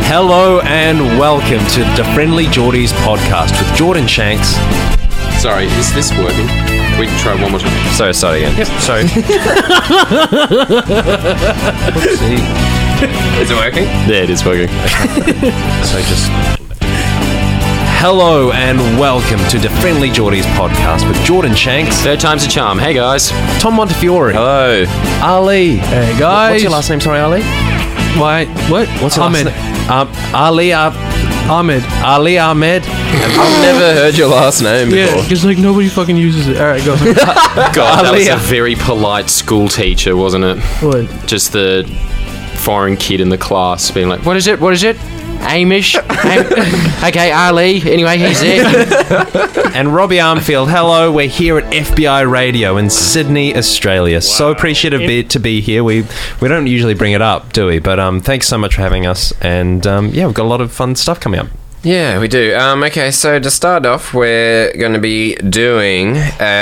Hello and welcome to the Friendly Geordies podcast with Jordan Shanks. Sorry, is this working? We can try one more time. Sorry, start again. Yep, sorry. Oopsie. Is it working? Yeah, it is working. So just... Hello and welcome to the Friendly Geordies podcast with Jordan Shanks. Third time's a charm. Hey, guys. Tom Montefiore. Hello. Ali. Hey, guys. What's your last name? Sorry, Ali? Why? What? What's your Ahmed. last name? Ali Ahmed. Ahmed. I've never heard your last name before. Yeah, because like nobody fucking uses it. All right, go. God, that was a very polite school teacher, wasn't it? What? Just the foreign kid in the class being like, What is it? Amish? Okay, Ali. Anyway, he's there. And Robbie Armfield, hello. We're here at FBI Radio in Sydney, Australia. Wow. So appreciative to be here. We don't usually bring it up, do we? But thanks so much for having us. And we've got a lot of fun stuff coming up. Yeah, we do. Okay, so to start off, we're going to be doing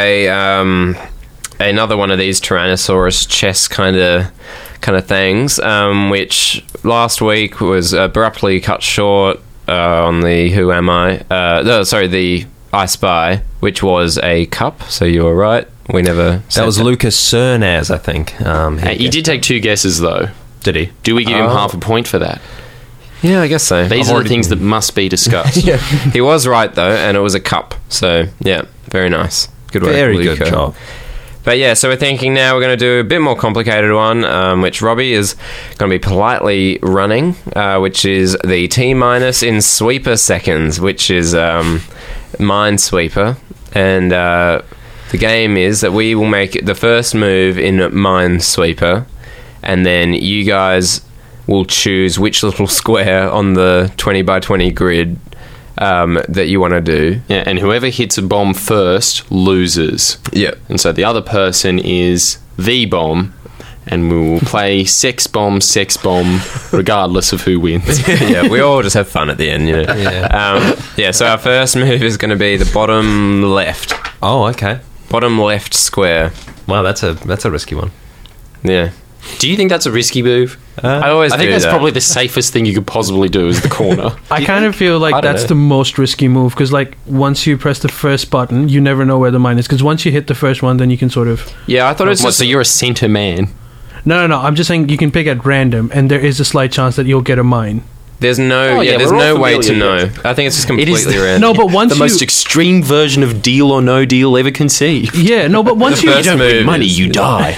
another one of these Tyrannosaurus chess kind of things, which last week was abruptly cut short on the Who Am I? The I Spy, which was a cup. So you were right. We never. That was Lucas Cernaz, I think. He did take two guesses, though. Did he? Do we give him half a point for that? Yeah, I guess so. These are the things that must be discussed. Yeah. He was right, though, and it was a cup. So, yeah, very nice. Good work, Very Luca. good job. But yeah, so we're thinking now we're going to do a bit more complicated one, which Robbie is going to be politely running, which is the T-minus in sweeper seconds, which is Minesweeper. And the game is that we will make the first move in Minesweeper, and then you guys will choose which little square on the 20 by 20 grid that you want to do. Yeah, and whoever hits a bomb first loses. Yeah. And so the other person is the bomb, and we will play sex bomb, regardless of who wins. Yeah, we all just have fun at the end, you know. Yeah. So our first move is going to be the bottom left. Oh, okay. Bottom left square. Wow, that's a risky one. Yeah. Do you think that's a risky move? I think that's probably the safest thing you could possibly do is the corner. I kind of feel like that's the most risky move because, like, once you press the first button, you never know where the mine is. Because once you hit the first one, then you can sort of. Yeah, I thought it's just. So you're a center man. No. I'm just saying you can pick at random, and there is a slight chance that you'll get a mine. There's no, there's no way to know. I think it's just completely random. No, but once the most extreme version of Deal or No Deal ever conceived. Yeah, no, but once you don't win money, you die.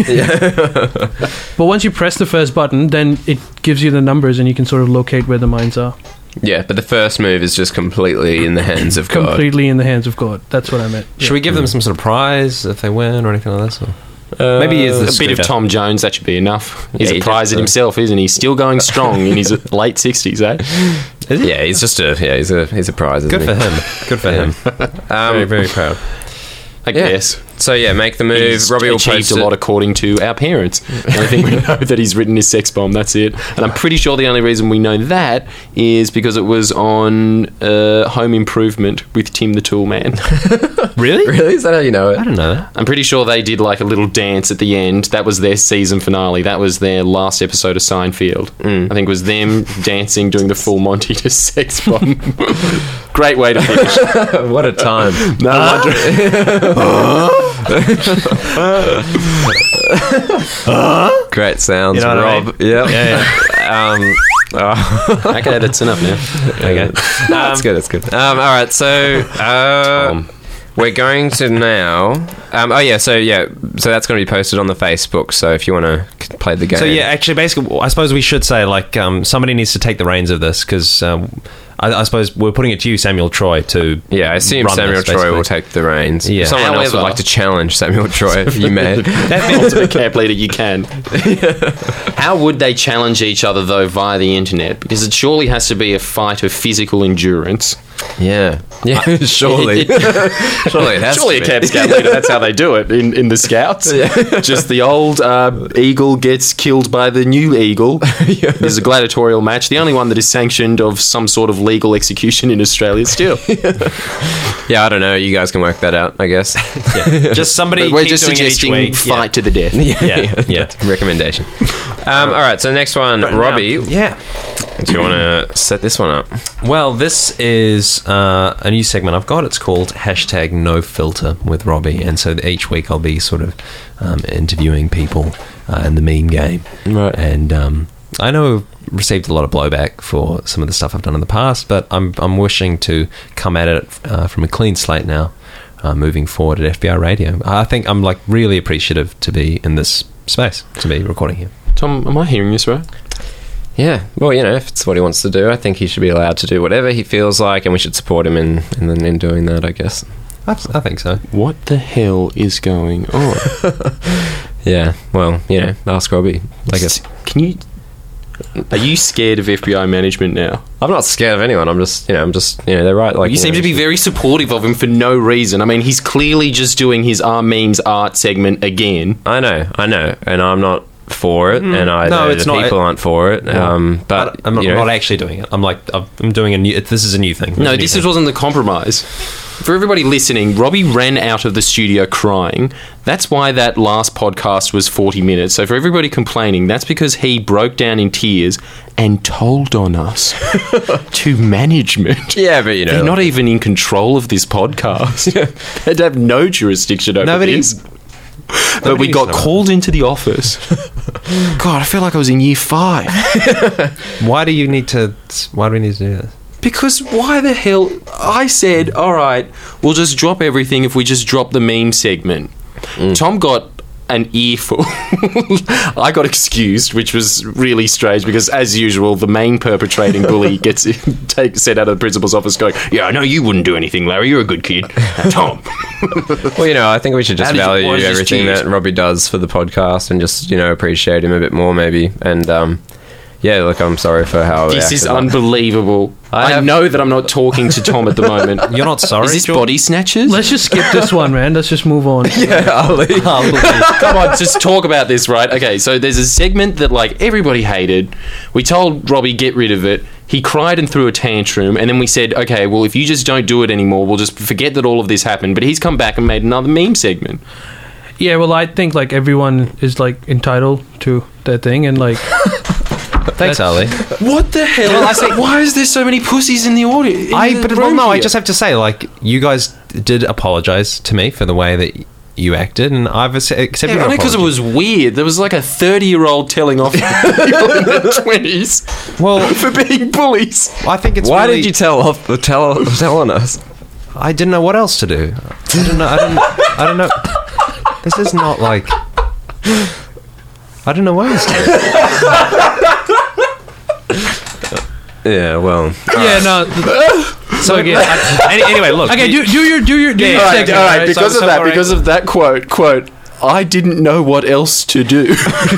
But once you press the first button, then it gives you the numbers, and you can sort of locate where the mines are. Yeah, but the first move is just completely in the hands of God. Completely in the hands of God. That's what I meant. Should we give them some sort of prize if they win or anything like that? Or? Maybe he is a bit of Tom Jones, that should be enough. He's a prize in himself, isn't he? Still going strong in his late 60s, eh? Is he? Yeah, he's just he's a prize, isn't Good he? for him. Good for him. Very, very proud. I guess. So yeah, make the move. He's Robbie will achieved post a lot according to our parents. And I think we know that he's written his sex bomb. That's it. And I'm pretty sure the only reason we know that is because it was on Home Improvement with Tim the Tool Man. Really? Really? Is that how you know it? I don't know that. I'm pretty sure they did like a little dance at the end. That was their season finale. That was their last episode of Seinfeld. I think it was them dancing, doing the full Monty to sex bomb. Great way to finish. What a time. No wonder. Great sounds, You know what I Rob. Yep. Yeah. Okay, that's enough now. Okay. That's good. That's good. All right. So we're going to now. So that's going to be posted on the Facebook. So if you want to play the game. So yeah, actually, basically, I suppose we should say somebody needs to take the reins of this because I suppose we're putting it to you, Samuel Troy, to I assume Samuel Troy will take the reins. Yeah. If someone else would like to challenge Samuel Troy, if you may. That ultimate camp leader, you can. How would they challenge each other though via the internet? Because it surely has to be a fight of physical endurance. Yeah. Surely. Surely it has Surely to a be. Camp Scout leader, that's how they do it in the Scouts. Just the old eagle gets killed by the new eagle. There's a gladiatorial match, the only one that is sanctioned of some sort of legal execution in Australia still. Yeah, I don't know. You guys can work that out, I guess. just somebody We're keep just doing it each suggesting week. fight to the death. Yeah. Recommendation. All right, so next one, Robbie. Do you want to set this one up? Well, this is a new segment I've got. It's called #NoFilter with Robbie. And so each week I'll be sort of interviewing people in the meme game. Right. And I know I've received a lot of blowback for some of the stuff I've done in the past, but I'm wishing to come at it from a clean slate now, moving forward at FBI Radio. I think I'm like really appreciative to be in this space, to be recording here. Tom, am I hearing this right? Yeah, well, if it's what he wants to do, I think he should be allowed to do whatever he feels like, and we should support him in doing that, I guess. I think so. What the hell is going on? Yeah, well, ask Robbie, I guess. Are you scared of FBI management now? I'm not scared of anyone. I'm just they're right. Like you seem to be very supportive of him for no reason. I mean, he's clearly just doing his memes art segment again. I know, and I'm not for it, and I know the people aren't for it. No. But I'm not actually doing it. I'm doing a new. This is a new thing. This wasn't the compromise. For everybody listening, Robbie ran out of the studio crying. That's why that last podcast was 40 minutes. So for everybody complaining, that's because he broke down in tears and told on us to management. Yeah, but they're not even in control of this podcast. They'd have no jurisdiction over this. But we got called into the office. God, I feel like I was in year 5. Why do we need to do this? Because why the hell? I said, all right, we'll just drop everything if we just drop the meme segment. Tom got an earful. I got excused, which was really strange because, as usual, the main perpetrating bully gets sent out of the principal's office going, yeah, I know you wouldn't do anything, Larry. You're a good kid. Tom. Well, I think we should just value everything that Robbie does for the podcast and just, appreciate him a bit more, maybe. And, yeah, look, I'm sorry for how... This is unbelievable. I know that I'm not talking to Tom at the moment. You're not sorry, Is this Body Snatchers? Let's just skip this one, man. Let's just move on. Yeah, Ali. Come on, just talk about this, right? Okay, so there's a segment that, everybody hated. We told Robbie, get rid of it. He cried and threw a tantrum, and then we said, okay, well, if you just don't do it anymore, we'll just forget that all of this happened. But he's come back and made another meme segment. Yeah, well, I think, everyone is, entitled to their thing, and, Thanks, Ali. What the hell? Well, why is there so many pussies in the audience? I just have to say, you guys did apologise to me for the way that you acted, and I've accepted your only because it was weird. There was a 30-year-old telling off people in their 20s for being bullies. I think it's Why did you tell on us? I didn't know what else to do. I don't know. This is not I don't know what else to do. Yeah, well. Yeah, no. So again, anyway, look. Okay, do your segment. All right. Because of that quote, I didn't know what else to do.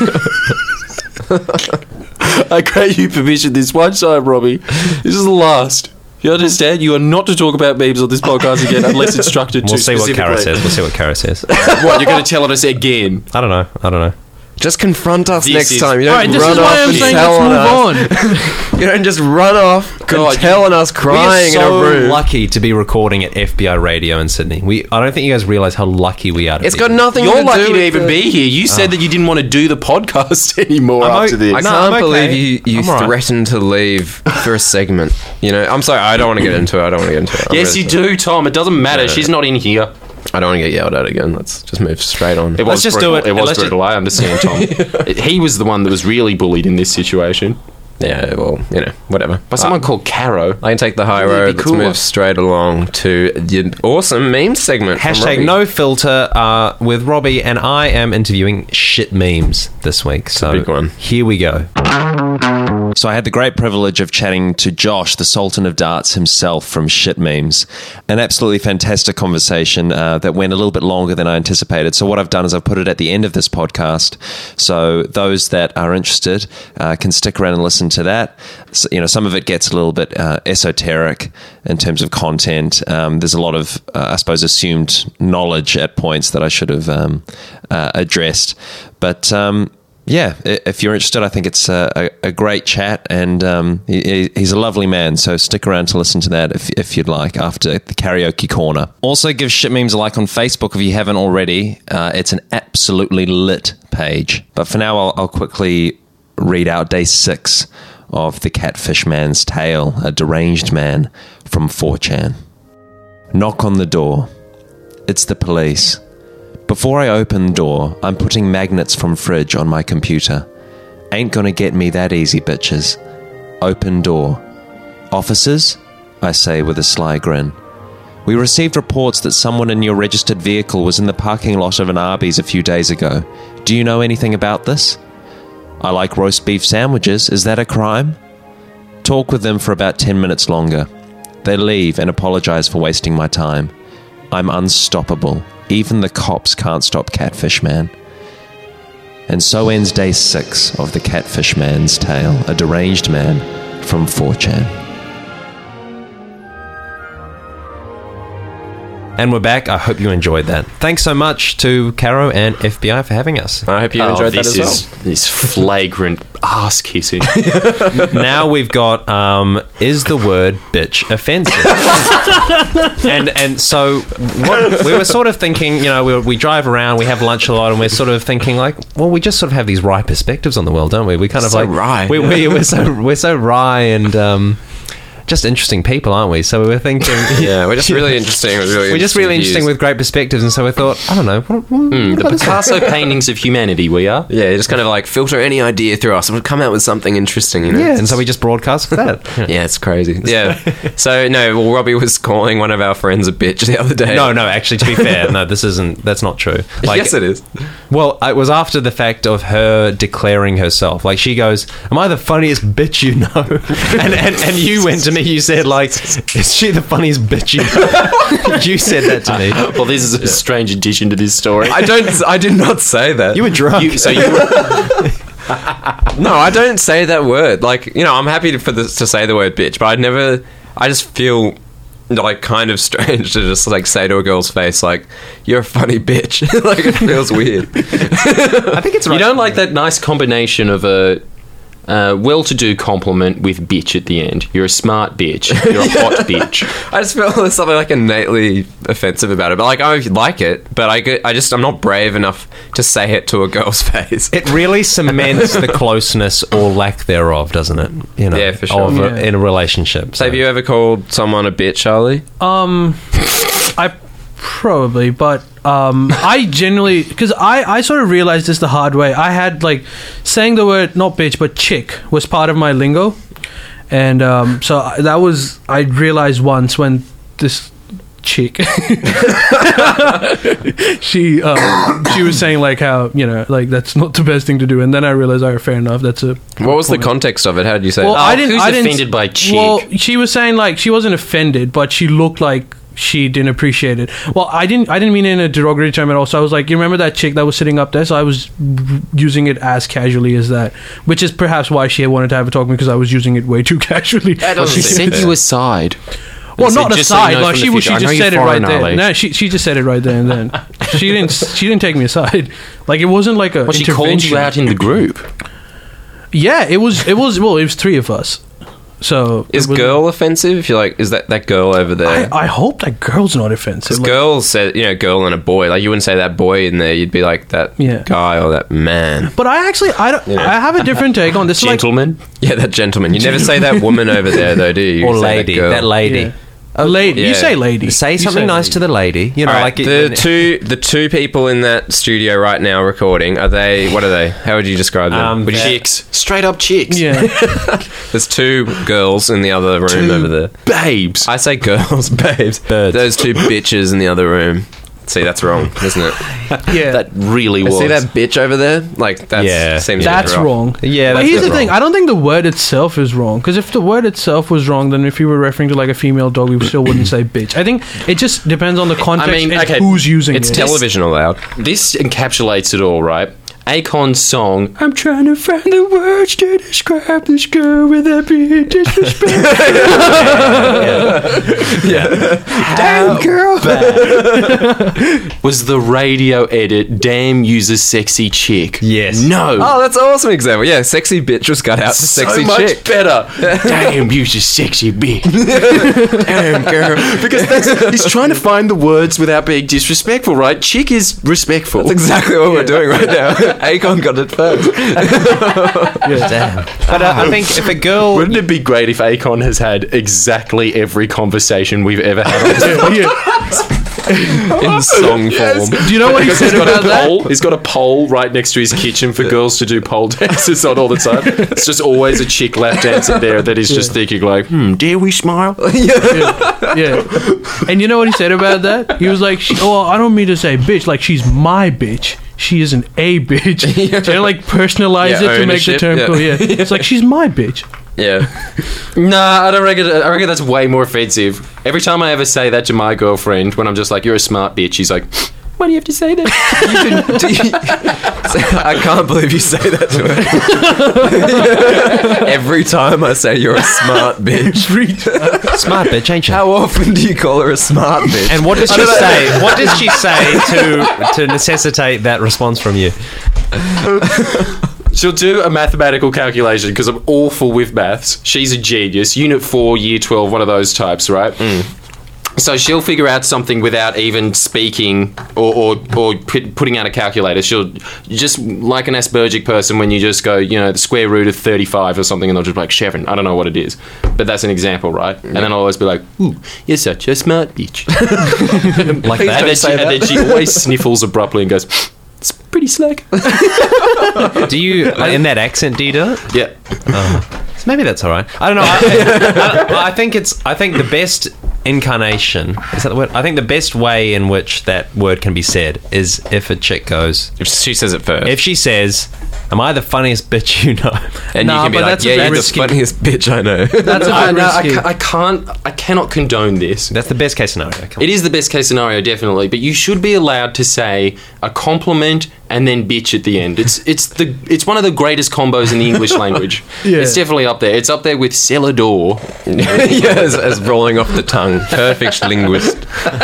I grant you permission this one time, Robbie. This is the last. You understand? You are not to talk about memes on this podcast again unless instructed to. We'll see what Kara says. What, you're going to tell us again? I don't know. Just confront us next time. You don't this run is why off I'm and saying tell let's move on. You don't just run off and tell on us crying we are so in a room. lucky to be recording at FBI Radio in Sydney. I don't think you guys realise how lucky we are. It's got nothing You're to do lucky to with even be here. You said that you didn't want to do the podcast anymore after this. I can't believe you threatened to leave for a segment. I'm sorry. I don't want to get into it. Yes, you do, Tom. It doesn't matter. She's not in here. I don't want to get yelled at again. Let's just move straight on. Let's just do it. It was brutal. I understand, Tom. He was the one that was really bullied in this situation. Yeah, well, whatever. By someone called Caro. I can take the high road. Let's move straight along to the awesome meme segment. #NoFilter with Robbie, and I am interviewing shit memes this week. So big one. Here we go. So I had the great privilege of chatting to Josh, the Sultan of Darts himself from Shit Memes. An absolutely fantastic conversation that went a little bit longer than I anticipated. So what I've done is I've put it at the end of this podcast. So those that are interested can stick around and listen to that. So, some of it gets a little bit esoteric in terms of content. There's a lot of, I suppose, assumed knowledge at points that I should have addressed. But yeah, if you're interested, I think it's a great chat, and he's a lovely man, so stick around to listen to that if you'd like after the karaoke corner. Also, give Shit Memes a like on Facebook if you haven't already. It's an absolutely lit page. But for now, I'll quickly read out day 6 of The Catfish Man's Tale, a deranged man from 4chan. Knock on the door. It's the police. Before I open the door, I'm putting magnets from fridge on my computer. Ain't gonna get me that easy, bitches. Open door. Officers? I say with a sly grin. We received reports that someone in your registered vehicle was in the parking lot of an Arby's a few days ago. Do you know anything about this? I like roast beef sandwiches. Is that a crime? Talk with them for about 10 minutes longer. They leave and apologize for wasting my time. I'm unstoppable. Even the cops can't stop Catfish Man. And so ends day 6 of The Catfish Man's Tale, a deranged man from 4chan. And we're back. I hope you enjoyed that. Thanks so much to Caro and FBI for having us. I hope you enjoyed that as well. This flagrant ass kissing. Now we've got, is the word bitch offensive? and so what, we were sort of thinking, we drive around, we have lunch a lot, and we're sort of thinking like, well, we just sort of have these wry perspectives on the world, don't we? We kind of so wry. We're so wry and just interesting people, aren't we? So we were thinking... Yeah, we're just really interesting. We're just really interesting with great perspectives, and so we thought, I don't know. The Picasso paintings of humanity, we are. Yeah, just kind of like filter any idea through us and we'll come out with something interesting, Yeah, and so we just broadcast for that. Yeah, it's crazy. Yeah. So, Robbie was calling one of our friends a bitch the other day. No, actually, to be fair, that's not true. Yes, it is. Well, it was after the fact of her declaring herself. Like, she goes, am I the funniest bitch you know? and you went to me, you said, like, is she the funniest bitch you know? You said that to me. Well, this is a strange addition to this story. I did not say that. You were drunk. No, I don't say that word. Like, I'm happy to say the word bitch, but I just feel like kind of strange to just like say to a girl's face, like, you're a funny bitch. Like, it feels weird. I think it's right. You don't like that nice combination of a well-to-do compliment with bitch at the end. You're a smart bitch. You're a hot bitch. I just feel there's something like innately offensive about it. But like, I like it, but I'm not brave enough to say it to a girl's face. It really cements the closeness or lack thereof, doesn't it? Yeah, for sure. In a relationship. So have you ever called someone a bitch, Charlie? I probably, but I generally, because I sort of realized this the hard way. I had like saying the word not bitch but chick was part of my lingo, and so that was, I realized once when this chick she was saying like how like that's not the best thing to do, and then I realized, fair enough, that's a what was the context of it? How did you say well, it? I didn't offended by chick? Well, she was saying like she wasn't offended, but she looked like she didn't appreciate it. Well, I didn't mean it in a derogatory term at all. So I was like, you remember that chick that was sitting up there? So I was using it as casually as that, which is perhaps why she wanted to have a talk with me, because I was using it way too casually. She sent you aside. Well, not aside. Like she just said it right there. No, she just said it right there and then. She didn't take me aside. Like, it wasn't like a. Well, she called you out in the group. Yeah, it was. Well, it was 3 of us. So is girl offensive? If you're like, is that girl over there? I hope that girl's not offensive. Because girls said, girl and a boy. Like, you wouldn't say that boy in there. You'd be like that guy or that man. But I have a different take on this. Gentleman? Yeah, that gentleman. You never say that woman over there, though, do you? Or lady. That lady. Yeah. A lady. You say lady. Say something nice to the lady. Right, the two people in that studio right now recording, what are they? How would you describe them? Chicks. Straight up chicks. Yeah. There's 2 girls in the other room over there. Babes. I say girls, babes. Birds. There's 2 bitches in the other room. See, that's wrong, isn't it? Yeah. That really was. See that bitch over there? Like, that's wrong. Yeah, but here's the thing. I don't think the word itself is wrong. Because if the word itself was wrong, then if you were referring to like a female dog, we still wouldn't say bitch. I think it just depends on the context and who's using it. It's television allowed. This encapsulates it all, right? Akon's song, I'm trying to find the words to describe this girl without being disrespectful. Damn girl. Was the radio edit, damn use a sexy chick. Yes. No. Oh, that's an awesome example. Yeah, sexy bitch was cut out for sexy so chick. much better. Damn use a sexy bitch. Damn girl. Because he's trying to find the words without being disrespectful, right? Chick is respectful. That's exactly what we're doing right now. Akon got it first. Damn. But I think if a girl... Wouldn't it be great if Akon has had exactly every conversation we've ever had on this In song form. Do you know what he said about that? He's got a pole right next to his kitchen for girls to do pole dances on all the time. It's just always a chick lap dancing there that is just thinking like, dare we smile? Yeah. And you know what he said about that? He was like, "Oh, I don't mean to say bitch. Like, she's my bitch. She isn't a bitch." Trying to like personalize it to make the ownership, term cool. Yeah, it's like she's my bitch. Yeah. Nah, I reckon that's way more offensive. Every time I ever say that to my girlfriend, when I'm just like, you're a smart bitch, she's like, why do you have to say that? I can't believe you say that to her. Every time I say you're a smart bitch. Smart bitch, ain't you? How often do you call her a smart bitch? And what does she say? What does she say to necessitate that response from you? She'll do a mathematical calculation because I'm awful with maths. She's a genius. Unit 4, Year 12, one of those types, right? So she'll figure out something without even speaking or putting out a calculator. She'll just, like an Aspergic person, when you just go, the square root of 35 or something, and they'll just be like, 7. I don't know what it is. But that's an example, right? And then I'll always be like, ooh, you're such a smart bitch. Like that? And then she always sniffles abruptly and goes, it's pretty slack. Do you, in that accent, do you do it? Yeah. So maybe that's all right. I don't know. I think the best incarnation, is that the word? I think the best way in which that word can be said is if a chick goes... If she says it first. If she says, am I the funniest bitch you know? And Nah, you can be but like, that's a yeah, bit you're risky. the funniest bitch I know. That's a bit risky. I cannot condone this. That's the best case scenario. Come on. It is the best case scenario, definitely, but you should be allowed to say a compliment and then bitch at the end. It's one of the greatest combos in the English language. Yeah. It's definitely up there. It's up there with cellar door. as rolling off the tongue. Perfect linguist.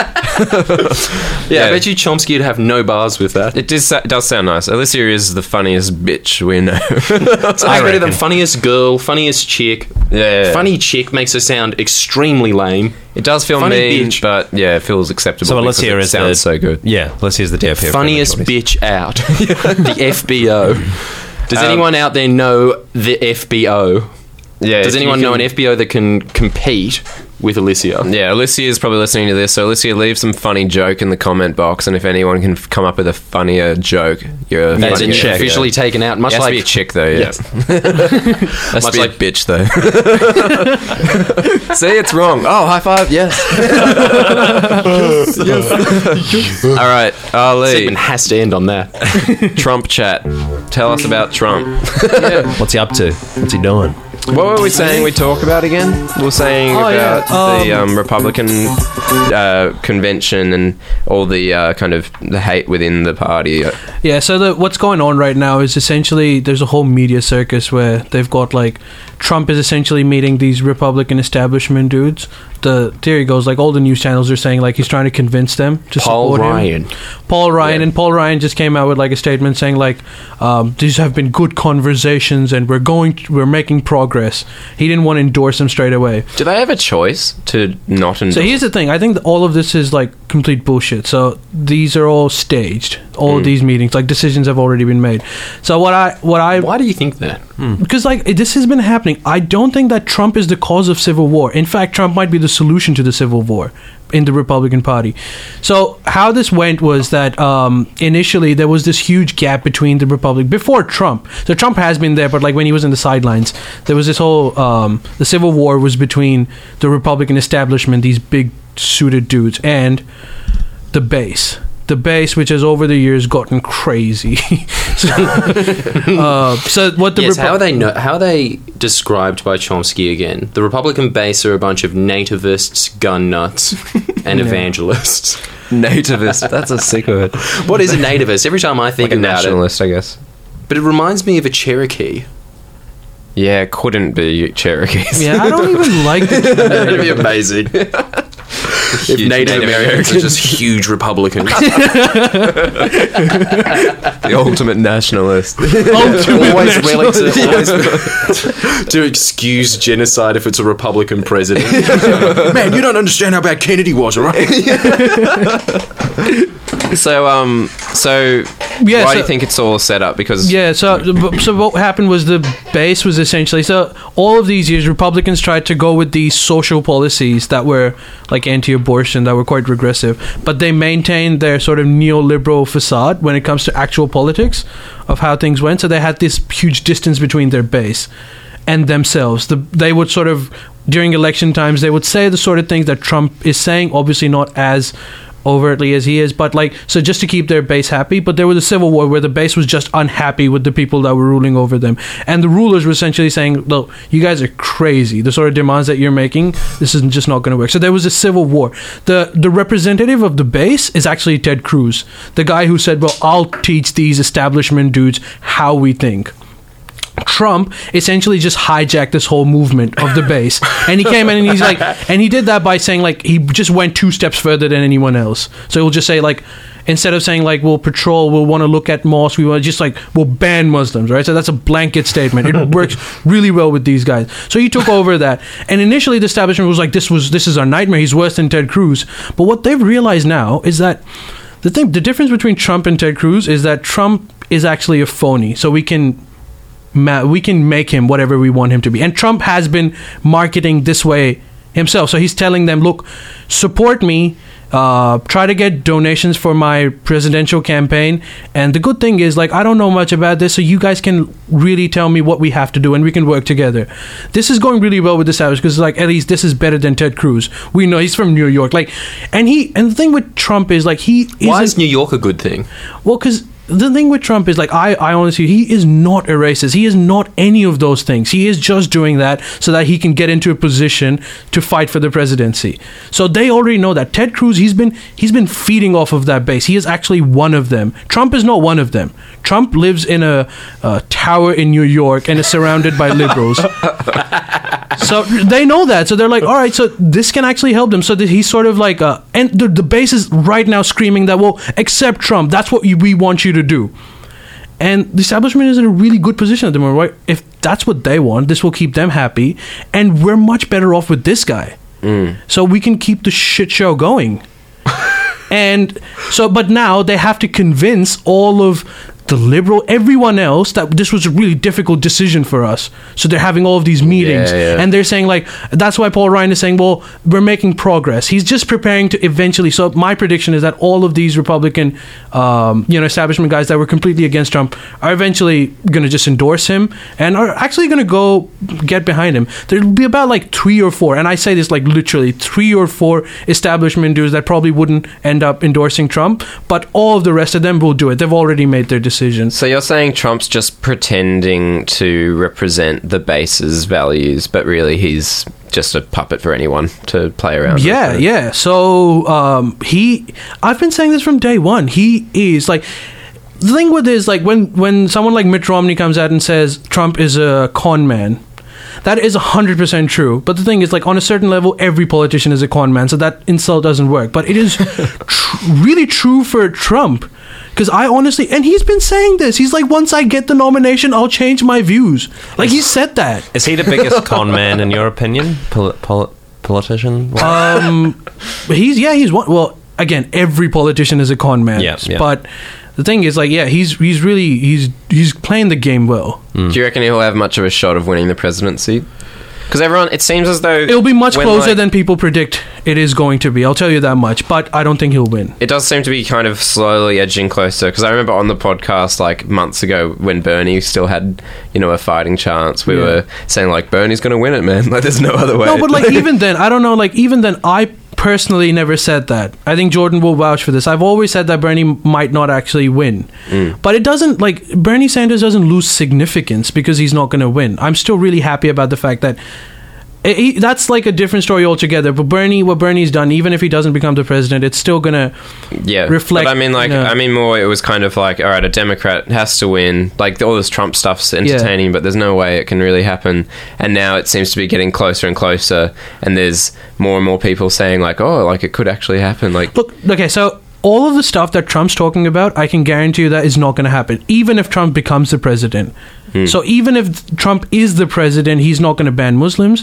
Yeah, I bet you Chomsky would have no bars with that. It does sound nice. Alicia is the funniest bitch we know. It's I better than reckon. funniest girl, funniest chick. Yeah. Funny chick makes her sound extremely lame. It does feel Funny mean, bitch. but yeah, it feels acceptable. So because Alicia it is sounds so good. Yeah, Alicia's the DOP. Funniest bitch out. The FBO. Does anyone out there know the FBO? Yeah. Does if anyone you know an can- FBO that can compete with Alicia? Yeah, Alicia is probably listening to this. So Alicia, leave some funny joke in the comment box, and if anyone can come up with a funnier joke, you're a As in funnier you're officially taken out. Much It has like to be a chick though. Yeah. Yes. Has Much to be like- a bitch though. See, it's wrong. Oh, high five. Yes. All right, Ali. segment has to end on that. Trump chat. Tell us about Trump. What's he up to? What's he doing? What were we saying we talk about again? We were saying about the Republican convention and all the kind of the hate within the party. Yeah, so what's going on right now is essentially there's a whole media circus where they've got like Trump is essentially meeting these Republican establishment dudes. The theory goes like all the news channels are saying like he's trying to convince them to Paul support Ryan. him. Paul Ryan, Yeah. and Paul Ryan just came out with like a statement saying like these have been good conversations and we're making progress. He didn't want to endorse him straight away. Do they have a choice to not endorse? So here's the thing. I think that all of this is like complete bullshit. So these are all staged. All of these meetings, like decisions have already been made. So what I Why do you think that? because like this has been happening. I don't think that Trump is the cause of civil war. In fact, Trump might be the solution to the civil war in the Republican Party. So how this went was that initially there was this huge gap between the Republic before Trump. So Trump has been there, but like when he was in the sidelines, there was this whole the civil war was between the Republican establishment, these big suited dudes, and the base. The base, which has over the years gotten crazy. So what the Yes, how are they described by Chomsky again? The Republican base are a bunch of nativists, gun nuts, and evangelists. nativist. That's a sick word. What is a nativist? Every time I think Like a about nationalist, I guess. but it reminds me of a Cherokee. Yeah, it couldn't be Cherokees. Yeah, I don't even like it. That'd be amazing. If Huge Native Native Americans are just huge Republicans. The ultimate nationalist. always willing to excuse genocide if it's a Republican president. Man, you don't understand how bad Kennedy was, all right? Why do you think it's all set up? Because so what happened was the base was essentially, so all of these years Republicans tried to go with these social policies that were like anti-abortion, that were quite regressive, but they maintained their sort of neoliberal facade when it comes to actual politics of how things went. So they had this huge distance between their base and themselves. They would sort of, during election times, they would say the sort of things that Trump is saying, obviously not as overtly as he is, but like, so just to keep their base happy. But there was a civil war where the base was just unhappy with the people that were ruling over them, and the rulers were essentially saying, look, you guys are crazy, the sort of demands that you're making, this is just not going to work. So there was a civil war. The representative of the base is actually Ted Cruz, the guy who said, well, I'll teach these establishment dudes how we think. Trump essentially just hijacked this whole movement of the base, and he came in and he's like, and he did that by saying like, he just went 2 steps further than anyone else. So he'll just say like, instead of saying like, we'll patrol, we'll want to look at mosques, we want to just like, we'll ban Muslims, right? So that's a blanket statement. It works really well with these guys. So he took over that, and initially the establishment was like, this is our nightmare, he's worse than Ted Cruz. But what they've realized now is that the difference between Trump and Ted Cruz is that Trump is actually a phony. So we can make him whatever we want him to be. And Trump has been marketing this way himself. So he's telling them, look, support me, try to get donations for my presidential campaign. And the good thing is, like, I don't know much about this, so you guys can really tell me what we have to do and we can work together. This is going really well with the establishment because, like, at least this is better than Ted Cruz. We know he's from New York. Like, and the thing with Trump is, like, why is New York a good thing? Well, because the thing with Trump is, like, I honestly, he is not a racist. He is not any of those things. He is just doing that so that he can get into a position to fight for the presidency. So they already know that. Ted Cruz, he's been feeding off of that base. He is actually one of them. Trump is not one of them. Trump lives in a tower in New York and is surrounded by liberals. So they know that. So they're like, all right, so this can actually help them. So that he's sort of like, and the base is right now screaming that, well, accept Trump. That's what we want you to do. And the establishment is in a really good position at the moment, right? If that's what they want, this will keep them happy. And we're much better off with this guy. So we can keep the shit show going. And so, but now they have to convince all of the everyone else that this was a really difficult decision for us. So they're having all of these meetings, and they're saying, like, that's why Paul Ryan is saying, well, we're making progress. He's just preparing to eventually. So my prediction is that all of these Republican, establishment guys that were completely against Trump are eventually going to just endorse him and are actually going to go get behind him. There'll be about like 3 or 4, and I say this like literally 3 or 4 establishment dudes that probably wouldn't end up endorsing Trump, but all of the rest of them will do it. They've already made their decision. So you're saying Trump's just pretending to represent the base's values, but really he's just a puppet for anyone to play around with. Yeah. So I've been saying this from day one. He is like, the thing with this, like, when someone like Mitt Romney comes out and says Trump is a con man, that is 100% true. But the thing is, like, on a certain level, every politician is a con man, so that insult doesn't work. But it is really true for Trump. Because I honestly, and he's been saying this, he's like, once I get the nomination, I'll change my views. Like, he said that. Is he the biggest con man in your opinion? Politician? He's one. Well, again, every politician is a con man. Yeah. But the thing is, like, yeah, he's playing the game well. Do you reckon he'll have much of a shot of winning the presidency? Because everyone, it seems as though it'll be much closer than people predict it is going to be. I'll tell you that much. But I don't think he'll win. It does seem to be kind of slowly edging closer. Because I remember on the podcast like months ago when Bernie still had, a fighting chance, we were saying like, Bernie's going to win it, man. Like, there's no other way. No, but like even then, I don't know. Like even then, I personally never said that. I think Jordan will vouch for this. I've always said that Bernie might not actually win. But it doesn't, like, Bernie Sanders doesn't lose significance because he's not going to win. I'm still really happy about the fact that that's like a different story altogether. But what Bernie's done, even if he doesn't become the president, it's still gonna reflect. But I mean more. It was kind of like, all right, a Democrat has to win. Like, all this Trump stuff's entertaining, but there's no way it can really happen. And now it seems to be getting closer and closer. And there's more and more people saying like, oh, like it could actually happen. Like, look, okay, so all of the stuff that Trump's talking about, I can guarantee you that is not going to happen, even if Trump becomes the president. So even if Trump is the president, he's not going to ban Muslims.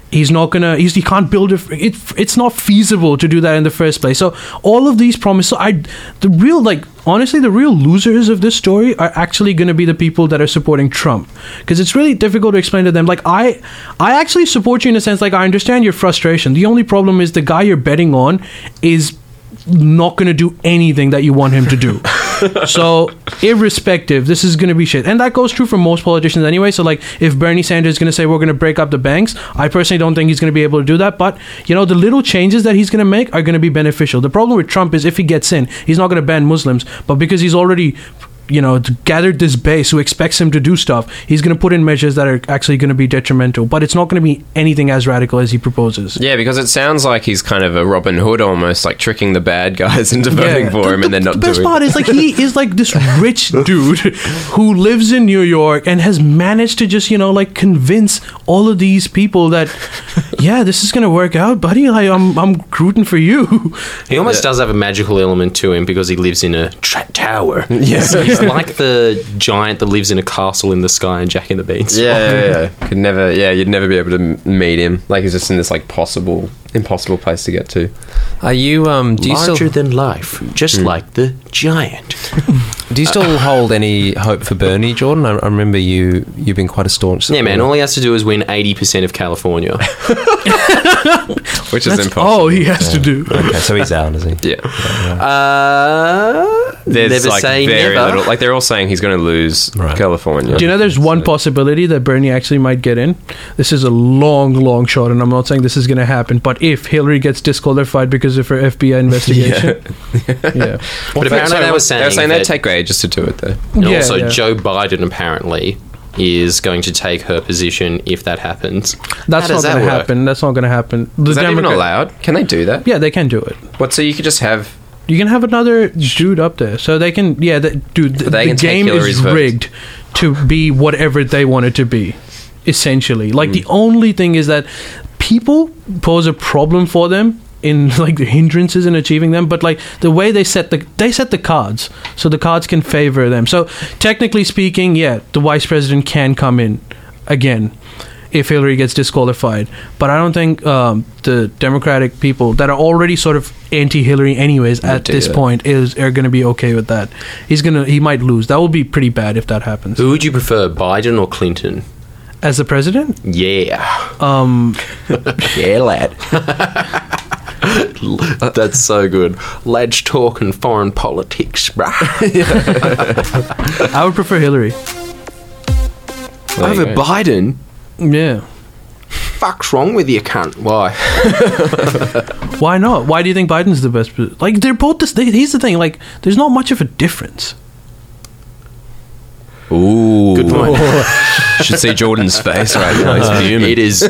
He's not gonna. He can't build it. It's not feasible to do that in the first place. So all of these promises. Honestly, the real losers of this story are actually going to be the people that are supporting Trump, because it's really difficult to explain to them. Like, I actually support you in a sense. Like, I understand your frustration. The only problem is the guy you're betting on is not going to do anything that you want him to do. So irrespective, this is going to be shit, and that goes true for most politicians anyway. So like, if Bernie Sanders is going to say we're going to break up the banks, I personally don't think he's going to be able to do that, but the little changes that he's going to make are going to be beneficial. The problem with Trump is, if he gets in, he's not going to ban Muslims, but because he's already gathered this base who expects him to do stuff, he's going to put in measures that are actually going to be detrimental, but it's not going to be anything as radical as he proposes. Yeah, because it sounds like he's kind of a Robin Hood almost, like tricking the bad guys into voting for him and then not doing it. The best part is, like, he is like this rich dude who lives in New York and has managed to just, convince all of these people that, yeah, this is going to work out, buddy. Like, I'm rooting for you. He almost does have a magical element to him because he lives in a tower. Yeah. He's like the giant that lives in a castle in the sky in Jack and the Beanstalk. Yeah. You'd never be able to meet him. Like, he's just in this, like, impossible place to get to. Are you, do you larger than life, just like the giant. Do you still hold any hope for Bernie, Jordan? I remember you've been quite a staunch supporter. Yeah, man, all he has to do is win 80% of California. Which is impossible. all he has to do. Okay, so he's out, is he? Yeah. There's There's, never like, say very never. little. Like, they're all saying he's going to lose California. Do you know there's one possibility that Bernie actually might get in? This is a long shot, and I'm not saying this is going to happen, but if Hillary gets disqualified because of her FBI investigation. Yeah. But apparently they were saying they'd that- take ages to do it, though. And Yeah, also, yeah. Joe Biden apparently is going to take her position if that happens. That's How not does that going to work? happen. That's not going to happen. Is that even allowed? Can they do that? Yeah, they can do it. What, so you could just have... You can have another dude up there, so they can. Yeah, dude. But they The can take game Hillary's is votes. rigged to be whatever they want it to be. Essentially, like the only thing is that people pose a problem for them in like the hindrances in achieving them, but like the way they set the cards, so the cards can favor them. So technically speaking, yeah, the vice president can come in again if Hillary gets disqualified, but I don't think the Democratic people that are already sort of anti-Hillary anyways at this point are going to be okay with that. He might lose. That would be pretty bad if that happens. Who would you prefer, Biden or Clinton? As the president? Yeah. Yeah, lad. That's so good. Ledge talk and foreign politics, bruh. I would prefer Hillary. Over Biden? Yeah. Fuck's wrong with you, cunt? Why? Why not? Why do you think Biden's the best? Like, they're both here's the thing, like, there's not much of a difference. Ooh. Good point. Should see Jordan's face right now. He's fuming. It is. Oh,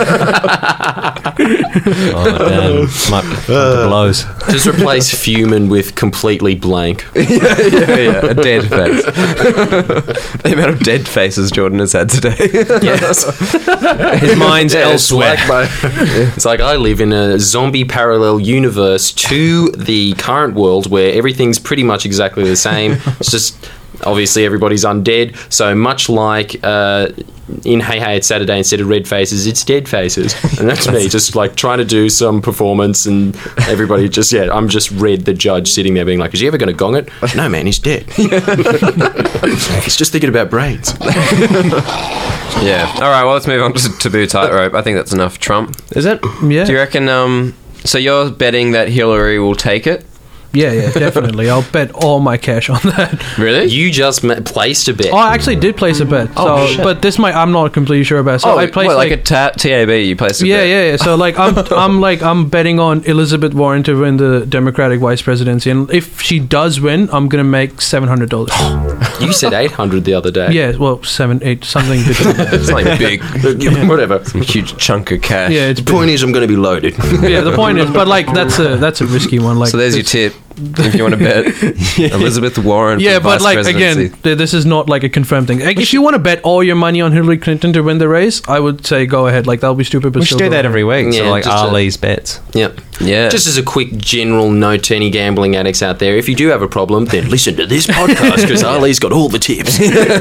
damn. Might be the blows. Just replace fuming with completely blank. Yeah. A dead face. The amount of dead faces Jordan has had today. Yes. His mind's elsewhere. It's like I live in a zombie parallel universe to the current world where everything's pretty much exactly the same. It's just obviously everybody's undead. So much like in Hey Hey It's Saturday, instead of red faces, it's dead faces. And that's me, just like trying to do some performance, and everybody just, I'm just Red the judge sitting there being like, is he ever going to gong it? No, man, he's dead. He's just thinking about brains. Yeah. All right, well, let's move on to Taboo Tightrope. I think that's enough Trump. Is it? Yeah. Do you reckon, so you're betting that Hillary will take it? Yeah, definitely. I'll bet all my cash on that. Really? You just placed a bet. Oh, I actually did place a bet. But this I'm not completely sure about. So I placed like a TAB, you placed a bet? Yeah. So like I'm betting on Elizabeth Warren to win the Democratic vice presidency, and if she does win, I'm gonna make $700. You said 800 the other day. Yeah, well, 7, 8, something between that. It's like big, Whatever. some huge chunk of cash. Yeah, it's The point is, I'm going to be loaded. yeah. The point is, but like that's a risky one. Like, So there's your it's- tip. If you want to bet Elizabeth Warren for Yeah, the but vice like presidency. again, this is not like a confirmed thing. Like, if you want to bet all your money on Hillary Clinton to win the race, I would say go ahead. Like, that'll be stupid, but We should still do go that ahead. every week. Yeah, So like just Ali's bets. Yep. Yeah. Just as a quick general note to any gambling addicts out there, if you do have a problem, then listen to this podcast because Ali's got all the tips.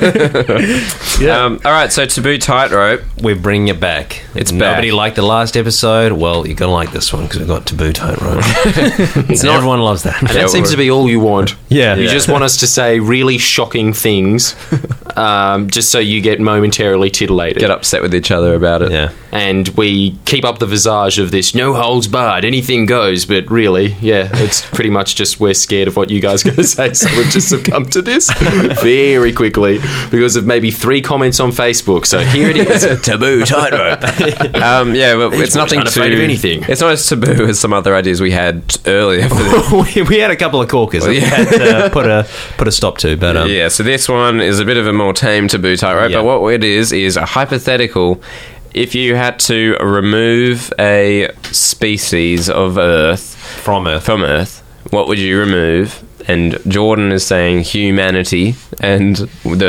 All right, so Taboo Tightrope. We're bringing it back. It's Nobody back. liked the last episode. Well, you're gonna like this one because we've got Taboo Tightrope. Everyone loves that. And that seems to be all you want. Yeah. You just want us to say really shocking things just so you get momentarily titillated. Get upset with each other about it. Yeah. And we keep up the visage of this no holds barred, anything goes, but really, yeah, it's pretty much just we're scared of what you guys are going to say, so we've just succumbed to this very quickly because of maybe 3 comments on Facebook. So here it is. Taboo Tightrope. Yeah, but it's nothing unafraid of anything. It's not as taboo as some other ideas we had earlier. For this. we had a couple of corkers that we had to put a stop to, but Yeah, so this one is a bit of a more tame Taboo Tightrope, Yeah. but what it is a hypothetical. If you had to remove a species of Earth from Earth. what would you remove? And Jordan is saying humanity, and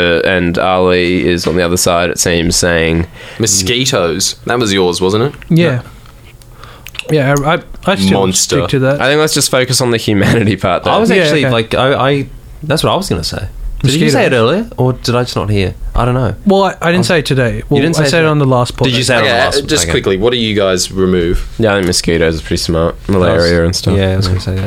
Ali is on the other side. It seems saying Mosquitoes. That was yours, wasn't it? Yeah. Yeah, I still Monster. stick to that. I think let's just focus on the humanity part. Though. I was Yeah, actually okay. like, I that's what I was going to say. Did you say it earlier, or did I just not hear? I don't know. Well, I didn't say it today. Well, didn't say I it said it today? on the last podcast. Did you say it on the Okay, last? just okay. quickly, what do you guys remove? Yeah, I think mosquitoes are pretty smart. Malaria and stuff. Yeah, I was going to say that.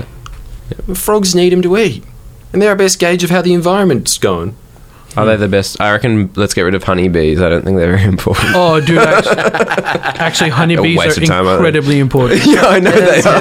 Frogs need them to eat, and they're our best gauge of how the environment's going. Are they the best? I reckon let's get rid of honeybees. I don't think they're very important. Oh, dude, actually honeybees waste are of time, aren't they? incredibly important. Yeah, I know they are.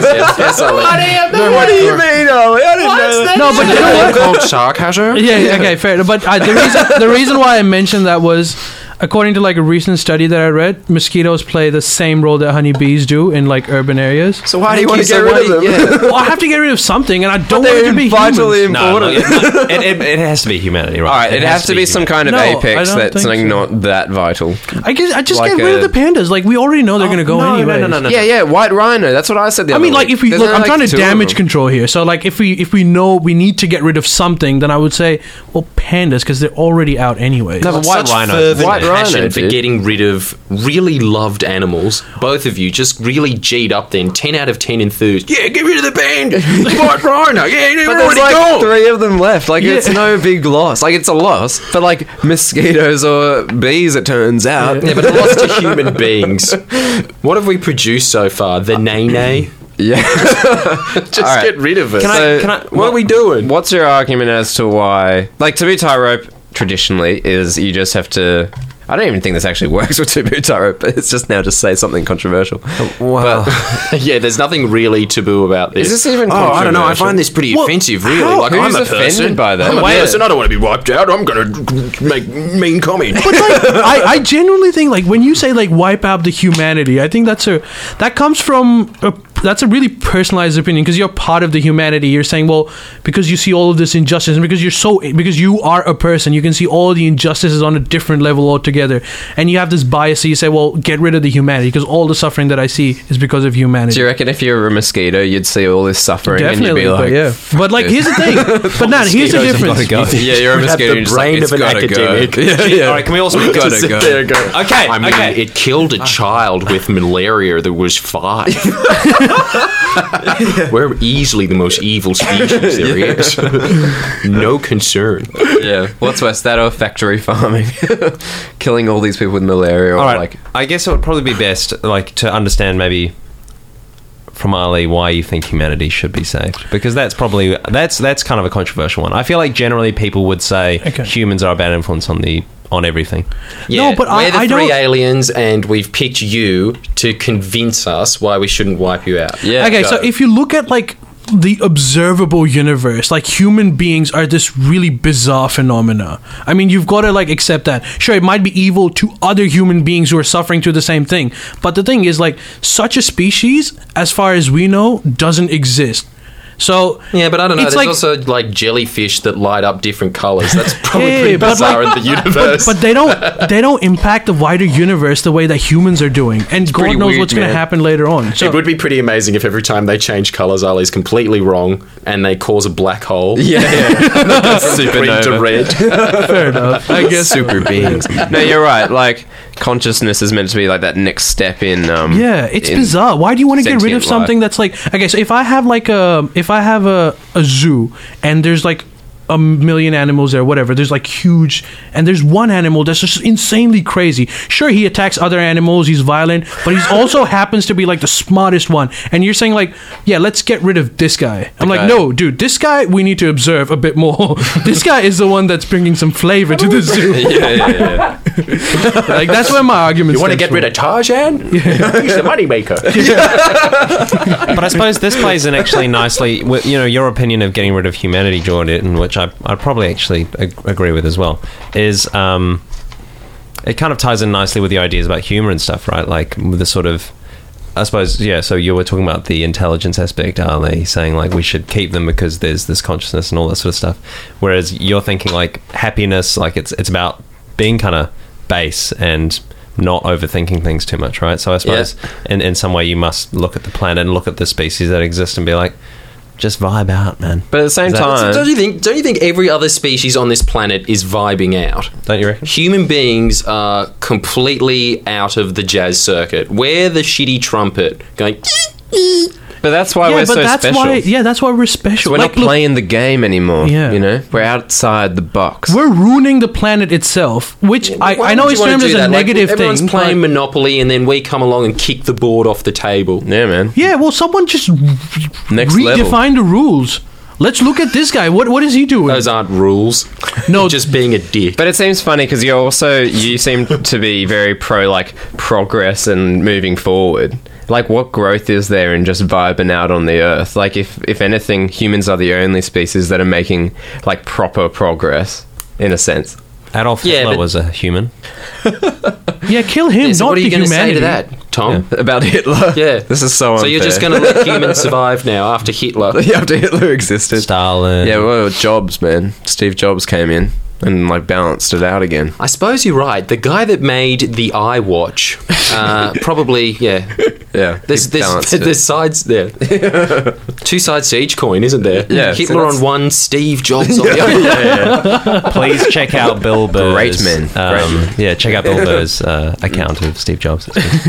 What do you mean, Ollie? I didn't know that. No, but you know what? Called sarcasm. Yeah, okay, fair. But the reason why I mentioned that was, according to like a recent study that I read, mosquitoes play the same role that honeybees do in like urban areas. So why do you want to get rid of them? Yeah. Well, I have to get rid of something, and I don't want They're it to be vitally humans. No, important. it has to be humanity, right? All right, it has to be some kind of No, I apex don't that's think something so. not that vital. I just Like get rid of the pandas. Like we already know they're going to go anyway. No. Yeah, white rhino. That's what I said the I other mean, like week. if we There's look, only, I'm trying like, to 2 of damage them. control here. So like if we know we need to get rid of something, then I would say, well, pandas, because they're already out anyway. No, but white Such rhino. fervent White rhino, passion for dude. getting rid of really loved animals. Both of you just really G'd up then. 10 out of 10 enthused. Yeah, get rid of the band. White rhino. Yeah, they're But there's already like gone. 3 of them left. Like it's no big loss. Like it's a loss, but like mosquitoes or bees, it turns out. Yeah, but a loss to human beings. What have we produced so far? The nene? Yeah. Just All right. get rid of it. So, what are we doing? What's your argument as to why, like, taboo tightrope traditionally is you just have to. I don't even think this actually works with taboo tightrope, but it's just now just say something controversial. Wow. Yeah, there's nothing really taboo about this. Is this even I don't know. I controversial? find this pretty offensive, really. how- Like, who's I'm a offended person. by that? I'm a Wait. person. I don't want to be wiped out. I'm going to make mean comments. But like, I genuinely think like when you say like wipe out the humanity, I think that comes from that's a really personalized opinion because you're part of the humanity. You're saying, well, because you see all of this injustice and because you are a person, you can see all the injustices on a different level altogether, and you have this bias. So you say, well, get rid of the humanity because all the suffering that I see is because of humanity. Do you reckon if you were a mosquito, you'd see all this suffering Definitely, and you'd be like, but yeah. But like, here's the thing. But Nat, here's the difference. yeah, you're a Have mosquito. the you're just brain like, it's of an gotta academic. Go. Yeah. All right, can we all speak? Gotta go. There you go. Okay, I mean, okay. it killed a child with malaria that was 5. We're easily the most evil species there is. No concern. Yeah. What's worse, that or factory farming? Killing all these people with malaria or All right. like... I guess it would probably be best, like, to understand maybe from Ali why you think humanity should be saved, because that's probably that's kind of a controversial one. I feel like generally people would say humans are a bad influence on everything. Yeah, No, but we're the I 3 don't- aliens, and we've picked you to convince us why we shouldn't wipe you out. Yeah. Okay, go. so if you look at like the observable universe, like human beings are this really bizarre phenomena. I mean, you've got to like accept that. Sure, it might be evil to other human beings who are suffering through the same thing, but the thing is, like, such a species, as far as we know, doesn't exist. So Yeah, but I don't know. it's There's like- also like jellyfish that light up different colors. That's probably Yeah, pretty but bizarre like- in the universe. But they don't impact the wider universe the way that humans are doing, and God pretty knows weird, what's going to man. happen later on. So it would be pretty amazing if every time they change colors, Ali's completely wrong and they cause a black hole. Yeah, Green to supernova. red. fair enough. I guess. Super beings. No, you're right. Like consciousness is meant to be like that next step in. Yeah, it's in bizarre. Why do you want to get rid sentient of something life. that's like okay? So if I have a zoo and there's like a million animals there, whatever. There's like huge, and there's one animal that's just insanely crazy. Sure, he attacks other animals. He's violent, but he's also happens to be like the smartest one. And you're saying like, yeah, let's get rid of this guy. I'm like, guy- no, dude, this guy we need to observe a bit more. This guy is the one that's bringing some flavor to the zoo. Yeah. Like that's where my argument. You want to get rid of Tarzan? He's the moneymaker. But I suppose this plays in actually nicely with your opinion of getting rid of humanity, Jordan, which I probably actually agree with as well. Is it kind of ties in nicely with the ideas about humor and stuff, right? Like with the sort of, I suppose, yeah. So you were talking about the intelligence aspect, Ali, saying like we should keep them because there's this consciousness and all that sort of stuff. Whereas you're thinking like happiness, like it's about being kind of base and not overthinking things too much, right? So I suppose in some way you must look at the planet and look at the species that exist and be like, just vibe out, man. But at the same time, Don't you think every other species on this planet is vibing out? Don't you reckon? Human beings are completely out of the jazz circuit. We're the shitty trumpet going. but that's why we're so special. That's why we're special. We're Like, not playing the game anymore. Yeah. You know, we're outside the box. we're ruining the planet itself, which Why I know would is you wanna termed do as a that? Like, negative everyone's thing. playing but- Monopoly, and then we come along and kick the board off the table. Yeah, man. yeah, well, someone just Next level. redefine the rules. Let's look at this guy. What is he doing? Those aren't rules. No, Just being a dick. But it seems funny because you seem to be very pro like progress and moving forward. Like, what growth is there in just vibing out on the earth? Like, if anything, humans are the only species that are making like proper progress in a sense. Adolf Yeah, Hitler but- was a human. yeah, kill him, So not what are you the going to say humanity. to that, Tom? About Hitler. Yeah. This is so unfair. So you're just going to let humans survive now after Hitler? after Hitler existed. Stalin. Yeah, well, Jobs, man. Steve Jobs came in and like balanced it out again. I suppose you're right. The guy that made the iWatch, probably, yeah. Yeah, There's sides there. Two sides to each coin, isn't there? Yeah, so Hitler that's- on one, Steve Jobs on the other. Please check out Bill Burr's. Great men. Great men. Yeah, check out Bill Burr's account of Steve Jobs.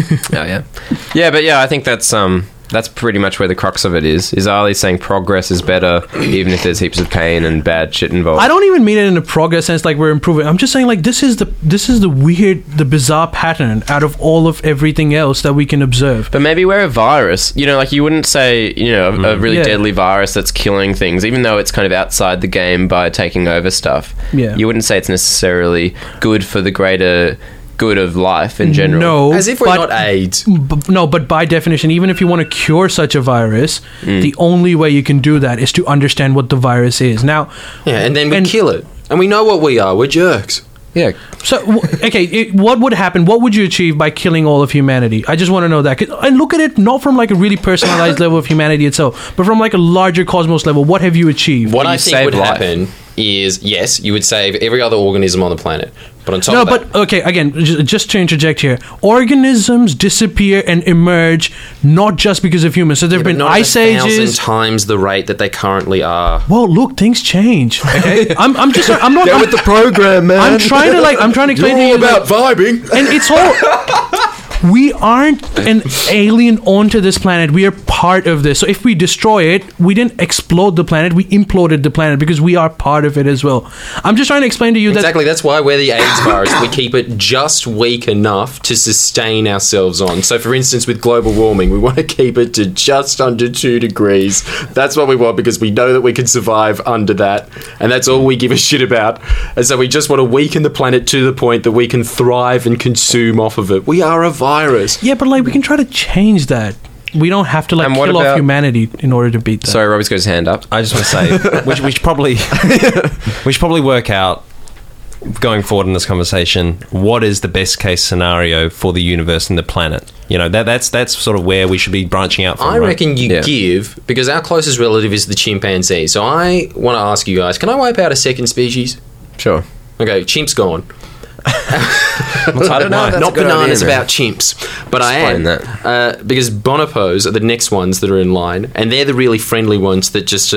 Yeah, but yeah, I think that's pretty much where the crux of it is. Is Ali saying progress is better, even if there's heaps of pain and bad shit involved? I don't even mean it in a progress sense, like we're improving. I'm just saying, like this is the weird, the bizarre pattern out of all of everything else that we can observe. But maybe we're a virus. You know, like you wouldn't say, a really Yeah. deadly virus that's killing things, even though it's kind of outside the game by taking over stuff. Yeah. You wouldn't say it's necessarily good for the greater good of life in general. No, As if we're but- not AIDS. No, but by definition, even if you want to cure such a virus, the only way you can do that is to understand what the virus is. Now, Yeah, and then we And- kill it. And we know what we are. We're jerks. Yeah. so okay, what would happen? What would you achieve by killing all of humanity? I just want to know that. And look at it not from like a really personalized level of humanity itself, but from like a larger cosmos level. What have you achieved? What you I think save would life. happen is, yes, you would save every other organism on the planet. But on top No, of that... but okay, again, just to interject here, organisms disappear and emerge not just because of humans. So there have but been not ice at 1,000 ages. times the rate that they currently are. Well, look, things change. Okay, I'm not. Get with the program, man. I'm trying to explain to you that- vibing. and it's all. We aren't an alien onto this planet. We are part of this. So if we destroy it, we didn't explode the planet. We imploded the planet because we are part of it as well. I'm just trying to explain to you that. Exactly, that's why we're the AIDS virus. We keep it just weak enough to sustain ourselves on. So, for instance, with global warming, we want to keep it to just under 2 degrees. That's what we want because we know that we can survive under that. And that's all we give a shit about. And so we just want to weaken the planet to the point that we can thrive and consume off of it. We are a virus. Yeah, but like we can try to change that. We don't have to like And what kill off about- humanity in order to beat that. Sorry, Robbie's got his hand up. I just want to say we should probably work out going forward in this conversation, what is the best case scenario for the universe and the planet? You know, that's sort of where we should be branching out from. I right? reckon you give, because our closest relative is the chimpanzee. So I want to ask you guys, can I wipe out a second species? Sure. Okay, chimp's gone. I don't know. If that's Not a good bananas idea, man. about chimps, but I Explain am. Because bonobos are the next ones that are in line, and they're the really friendly ones that just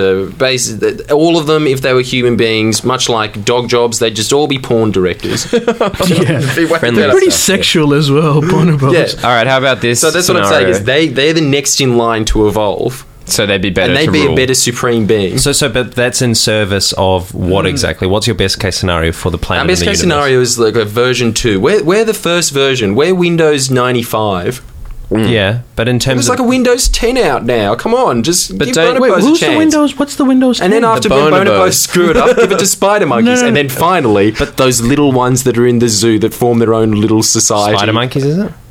all of them, if they were human beings, much like dog jobs, they'd just all be porn directors. Friendly. Pretty sexual as well, bonobos. Yeah. All right, how about this? So that's what I'm saying, is they're the next in line to evolve, So they'd be better and they'd to be rule. a better supreme being. But that's in service of what exactly? What's your best case scenario for the planet? Our best and the case universe? scenario is like a version 2. We're the first version. We're Windows 95. Yeah, but in terms There's of like a Windows 10 out now. Come on, just give don't- Wait, Bonobos a who's chance. the Windows? What's the Windows? And then 10? after The Bonobos bonobos. screw it up, give it to spider monkeys. No. And then finally, those little ones that are in the zoo that form their own little society. spider monkeys, is it?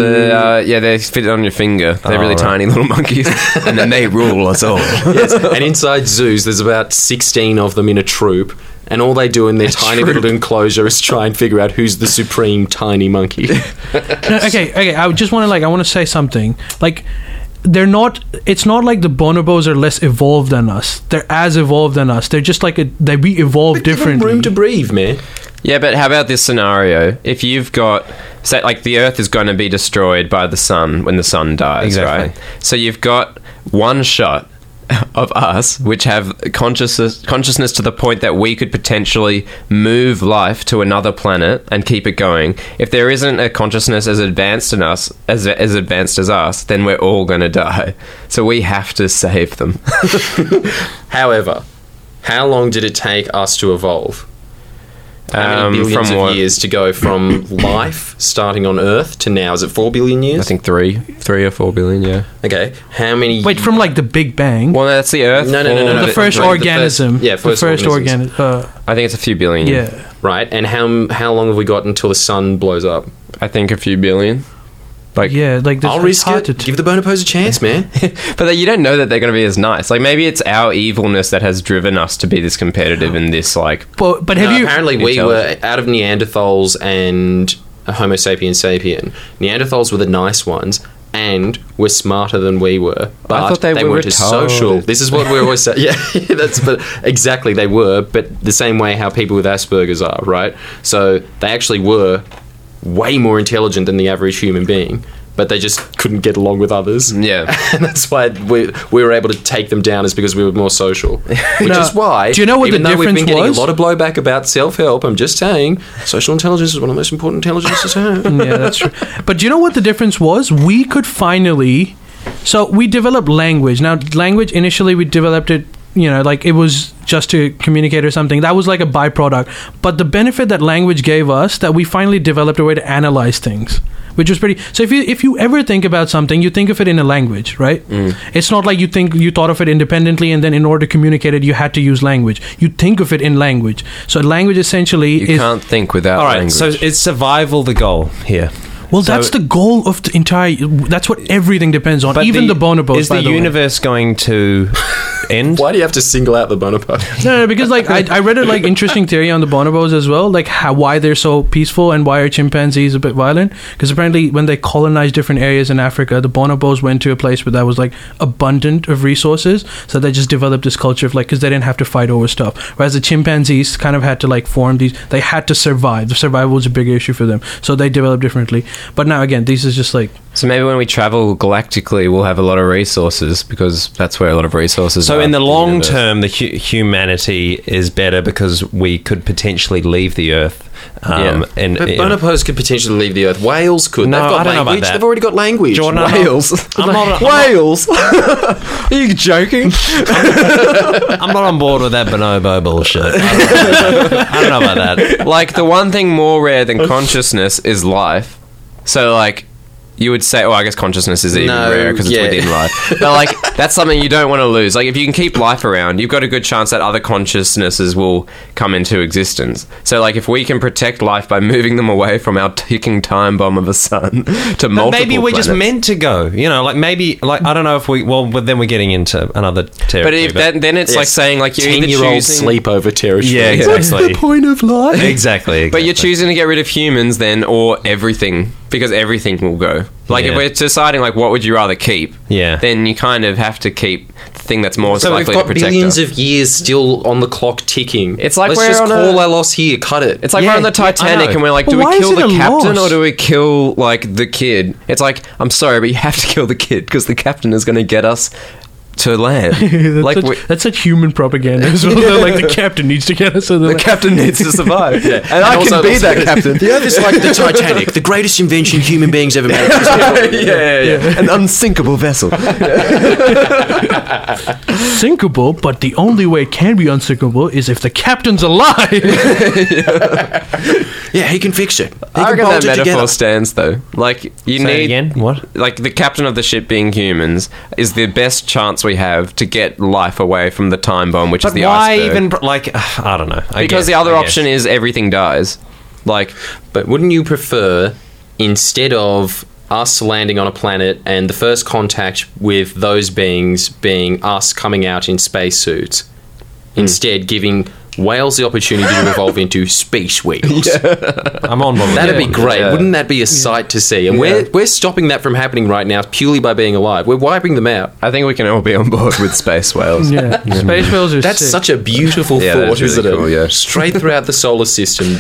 They fit on your finger. They're really right. tiny little monkeys, and then they rule us all. Yes. And inside zoos, there's about 16 of them in a troop. And all they do in their tiny little enclosure is try and figure out who's the supreme tiny monkey. No, okay. I just want to I want to say something. Like, they're not. It's not like the bonobos are less evolved than us. They're as evolved than us. They're just like we evolve Give them differently. room to breathe, man. Yeah, but how about this scenario? If you've got, say, like the Earth is going to be destroyed by the sun when the sun dies, Exactly. right? So you've got one shot of us, which have consciousness to the point that we could potentially move life to another planet and keep it going. If there isn't a consciousness as advanced in us as advanced as us, then we're all going to die. So we have to save them. However, how long did it take us to evolve? How many billions from of what? years to go from life starting on Earth to now? Is it 4 billion years? I think 3 or 4 billion. Yeah. Okay. How many? Wait, from the Big Bang. Well, that's the Earth. No. the first Right, organism. the first organisms. I think it's a few billion. Yeah. Right. And how long have we got until the sun blows up? I think a few billion. Yeah, like I'll risk it. Give the bonobos a chance, man. But you don't know that they're going to be as nice. Like, maybe it's our evilness that has driven us to be this competitive and this, like... But have No, you? apparently, we were Intelligent. out of Neanderthals and Homo sapiens sapien. Neanderthals were the nice ones and were smarter than we were. But thought they were weren't as retarded. social. This is what we always say. Yeah, but exactly, they were, but the same way how people with Asperger's are, right? So they actually were way more intelligent than the average human being, but they just couldn't get along with others. Yeah. And that's why we were able to take them down, is because we were more social. Which No. is why, Do you know what even the though we've been difference getting was? a lot of blowback about self-help, I'm just saying, social intelligence is one of the most important intelligences to have. Yeah, that's true. But do you know what the difference was? We could finally. So we developed language. Now, language initially we developed it. It was just to communicate or something. That was like a byproduct. But the benefit that language gave us, that we finally developed a way to analyze things, which was pretty. So if you ever think about something, you think of it in a language, right? It's not like you thought of it independently, and then in order to communicate it, you had to use language. You think of it in language. So language essentially You is. can't think without All right, language. so is survival the goal here? Well, So- that's the goal of the entire. That's what everything depends on. Even the bonobos. Is by the the way. universe going to end? Why do you have to single out the bonobo? No, because I read a interesting theory on the bonobos as well, why they're so peaceful and why are chimpanzees a bit violent. Because apparently when they colonized different areas in Africa, the bonobos went to a place where that was abundant of resources, so they just developed this culture of because they didn't have to fight over stuff. Whereas the chimpanzees kind of had to form these. They had to survive. The survival was a bigger issue for them, so they developed differently. But now again, these is just So maybe when we travel galactically, we'll have a lot of resources, because that's where a lot of resources So are. in the long universe. term, the humanity is better because we could potentially leave the Earth. Yeah. And But bonobos could potentially leave the Earth. Whales could. No, They've got I don't know about language. that. They've already got language. Jordan, Whales. I'm not, Whales? Are you joking? I'm not on board with that bonobo bullshit. I don't know about that. Like, the one thing more rare than consciousness is life. So, you would say, I guess consciousness is even No, rarer because yeah. it's within life. But, like, that's something you don't want to lose. Like, if you can keep life around, you've got a good chance that other consciousnesses will come into existence. So, like, if we can protect life by moving them away from our ticking time bomb of a sun to multiple Maybe we're just planets. meant to go. You know, like maybe, like I don't know if we. Well, but then we're getting into another territory. But if then it's like saying, like, you're either 10-year-old choosing... sleepover territory. Yeah, exactly. point of life? Exactly. But you're choosing to get rid of humans then, or everything, because everything will go. Like, Yeah. if we're deciding, like, what would you rather keep? Yeah. Then you kind of have to keep the thing that's more So we've likely got to protect billions us. of years still on the clock ticking. It's like let's we're just on call a- our loss here. Cut it. It's like Yeah, we're on the yeah, I Titanic know. and we're like, But do we why is kill it the a captain loss? or do we kill, like, the kid? It's like, I'm sorry, but you have to kill the kid because the captain is going to get us to land. Like, That's such human propaganda as well. That, like the captain needs to get us to the captain needs to survive. And I also- can be that captain. The Earth is like the Titanic, the greatest invention human beings ever made. yeah. An unsinkable vessel. sinkable, but the only way it can be unsinkable is if the captain's alive. Yeah, he can fix it. He I can reckon bolt that it metaphor together. stands, though. Like, you Say it need... again. What? Like, the captain of the ship being humans is the best chance we have to get life away from the time bomb, which is But the why iceberg. even? Like, I don't know. Because the other option is everything dies. Like, But wouldn't you prefer, instead of us landing on a planet and the first contact with those beings being us coming out in spacesuits, instead giving whales the opportunity to evolve into space whales? I'm on board. with That'd that. be great. Yeah. Wouldn't that be a sight to see? And we're stopping that from happening right now purely by being alive. We're wiping them out. I think we can all be on board with space whales. Yeah, space whales are That's sick. such a beautiful Yeah, that thought, is really isn't cool, it? yeah. Straight throughout the solar system.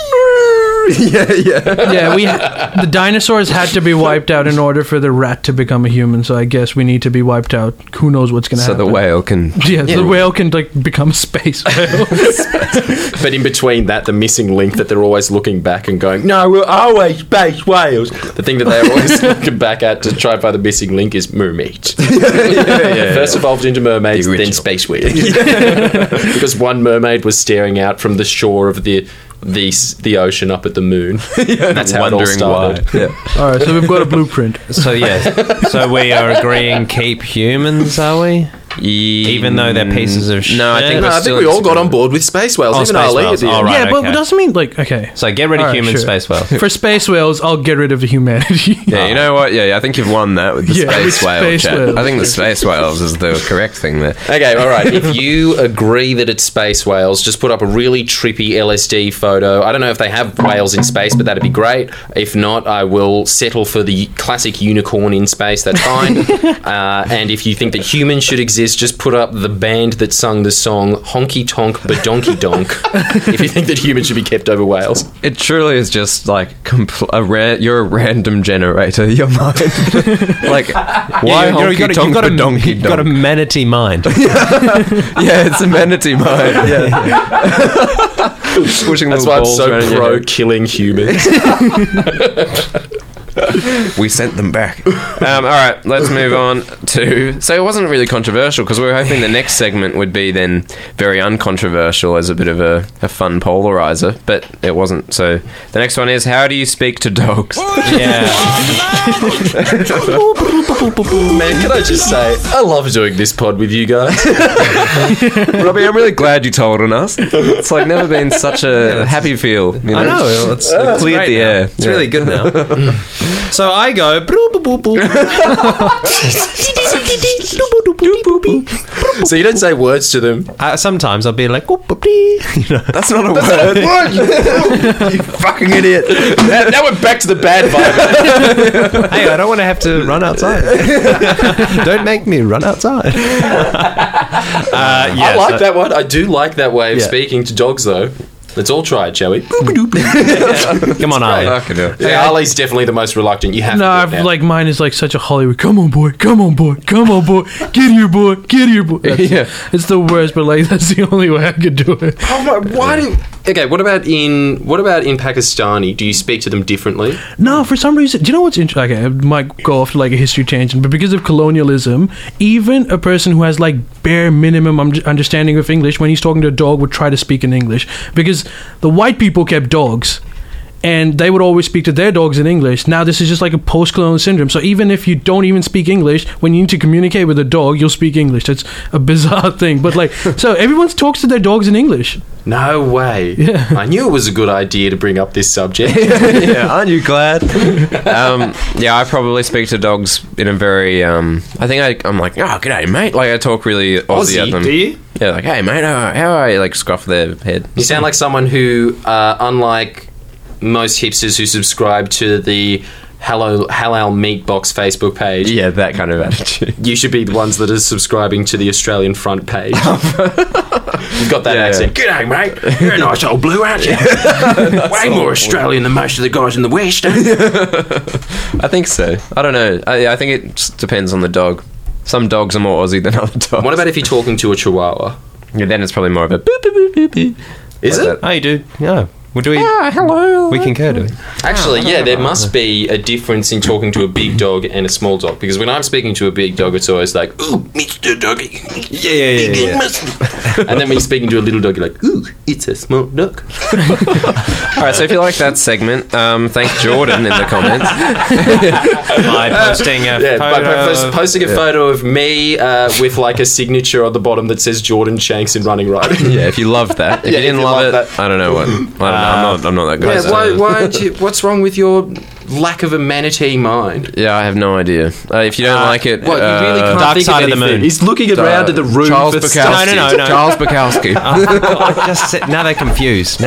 Yeah, the dinosaurs had to be wiped out in order for the rat to become a human. So I guess we need to be wiped out. Who knows what's going to So happen? the whale can... Yeah, the whale can like become a space whale. But in between that, the missing link that they're always looking back and going, no, we're always space whales. The thing that they're always looking back at to try and find the missing link is mermaids. First evolved into mermaids, The then original. space whales. Because one mermaid was staring out from the shore of the ocean up at the moon. And that's how it all Wondering why. started. Yeah. All right, so we've got a blueprint. So yes. So we are agreeing keep humans, are we? Even though they're pieces of shit. No, I think No, we're I still think we all got on board with space whales. Oh, even space Ali whales. at the Oh, end. right. Yeah, but okay. it doesn't mean like okay. So get rid of All right, human sure. space whales. For space whales, I'll get rid of the humanity. Yeah, you know what? Yeah, I think you've won that with the Yeah, with space whale space chat. whales. I think the space whales is the correct thing there. Okay, all right. If you agree that it's space whales, just put up a really trippy LSD photo. I don't know if they have whales in space, but that'd be great. If not, I will settle for the classic unicorn in space. That's fine. And if you think that humans should exist, just put up the band that sung the song Honky Tonk Badonky Donk. If you think that humans should be kept over whales. It truly is just like you're a random generator. Your mind, like why honky tonk donkey You've got a donk? manatee mind. Yeah, it's a manatee mind. Yeah, pushing That's little why I'm balls so around in your pro head. killing humans. We sent them back. All right, let's move on to. So it wasn't really controversial because we were hoping the next segment would be then very uncontroversial as a bit of a fun polarizer, but it wasn't. So the next one is how do you speak to dogs? Yeah. Man, can I just say, I love doing this pod with you guys. Robbie, I'm really glad you told on us. It's like never been such a happy feel. You know? I know. It's cleared great the now. air. It's really good now. So I go. "Broo, boo, boo, boo." So you don't say words to them. Sometimes I'll be like, "Oop, boop, dee." You know. That's not a word. You fucking idiot. Now we're back to the bad vibe. Hey, I don't want to have to run outside. Don't make me run outside. I like that one. I do like that way of Yeah. speaking to dogs, though. Let's all try it, shall we? Come on, Ali. I can do it. Yeah, Ali's definitely the most reluctant. You have No, to do I've, it now. like mine is like such a Hollywood. Come on, boy. Come on, boy. Come on, boy. Get here, boy. Get here, boy. That's- Yeah. It's the worst, but like that's the only way I could do it. Oh my, why do... Okay, what about in Pakistani? Do you speak to them differently? No, for some reason, do you know what's interesting? Okay, it might go off to like a history tangent, but because of colonialism, even a person who has like bare minimum understanding of English, when he's talking to a dog, would try to speak in English because the white people kept dogs. and they would always speak to their dogs in English. Now this is just like a post-colonial syndrome. So even if you don't even speak English, when you need to communicate with a dog, you'll speak English. That's a bizarre thing. But like, so everyone talks to their dogs in English. No way. Yeah. I knew it was a good idea to bring up this subject. Yeah, aren't you glad? Yeah, I probably speak to dogs in a very. I'm like, oh, g'day, mate. Like, I talk really Aussie at them. do you? Yeah, like, hey, mate, how are you? Like, scruff their head. You sound like someone who, unlike most hipsters who subscribe to the Halal Meat Box Facebook page, Yeah, that kind of attitude. you should be the ones that are subscribing to the Australian Front page. You've got that Yeah, accent. G'day, mate. You're a nice old blue, aren't you? Way more Australian than most of the guys in the West. I think so. I don't know. I think it just depends on the dog. Some dogs are more Aussie than other dogs. What about if you're talking to a Chihuahua? Yeah, then it's probably more of a boop, boop, boop, boop, boop. Is Like it? Oh, you do? Yeah. Well, do we? Hello. We concur, do we? Actually, yeah, there must be a difference in talking to a big dog and a small dog. Because when I'm speaking to a big dog, it's always like, ooh, Mr. Doggy. Yeah. And then when you're speaking to a little dog, you're like, ooh, it's a small dog. All right, so if you like that segment, thank Jordan in the comments. By posting a Yeah, by photo. posting a photo of me with like a signature on the bottom that says Jordan Shanks in Running Riding. Yeah, if you loved that. If Yeah, you didn't if you love it, loved that. I don't know what. I don't know. I'm not that good. Yeah, at why it. aren't you, what's wrong with your lack of a manatee mind? Yeah, I have no idea. If you don't like it, What, you really can't Dark think Side of the anything. Moon. He's looking around to the room Charles for Bukowski. stuff. No. Charles Bukowski. I just said, now they're confused.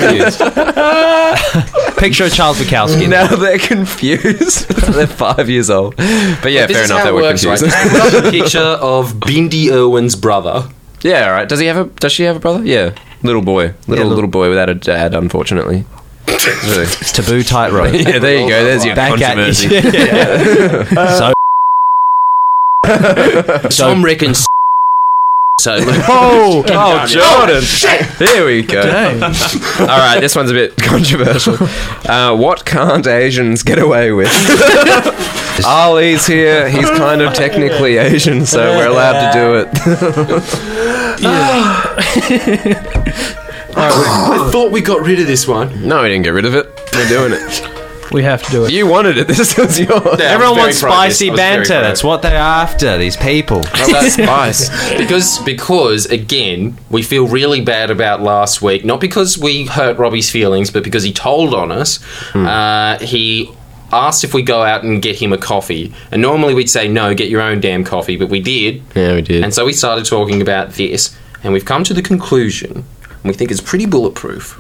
Picture of Charles Bukowski. Now they're confused. They're 5 years old. But yeah, This fair is enough. how They it were works, confused. right? Put up a picture of Bindi Irwin's brother. Yeah, all right. Does she have a brother? Yeah, little boy, little boy without a dad, unfortunately. Really. Taboo tightrope. Yeah, there you go. There's your Back at controversy. So Tom reckons. So Oh, Jordan. Here we go. Dang. All right, this one's a bit controversial. What can't Asians get away with? Ali's here. He's kind of technically Asian, so we're allowed to do it. I thought we got rid of this one. No, we didn't get rid of it. We're doing it. We have to do it. You wanted it. This was yours. Yeah, everyone I wants was very pro this. spicy I was very banter. pro. That's what they're after. These people. Spice. Because again, we feel really bad about last week. Not because we hurt Robbie's feelings, but because he told on us. He asked if we go out and get him a coffee, and normally we'd say no, get your own damn coffee, but we did. Yeah, we did. And so we started talking about this, and we've come to the conclusion, and we think it's pretty bulletproof.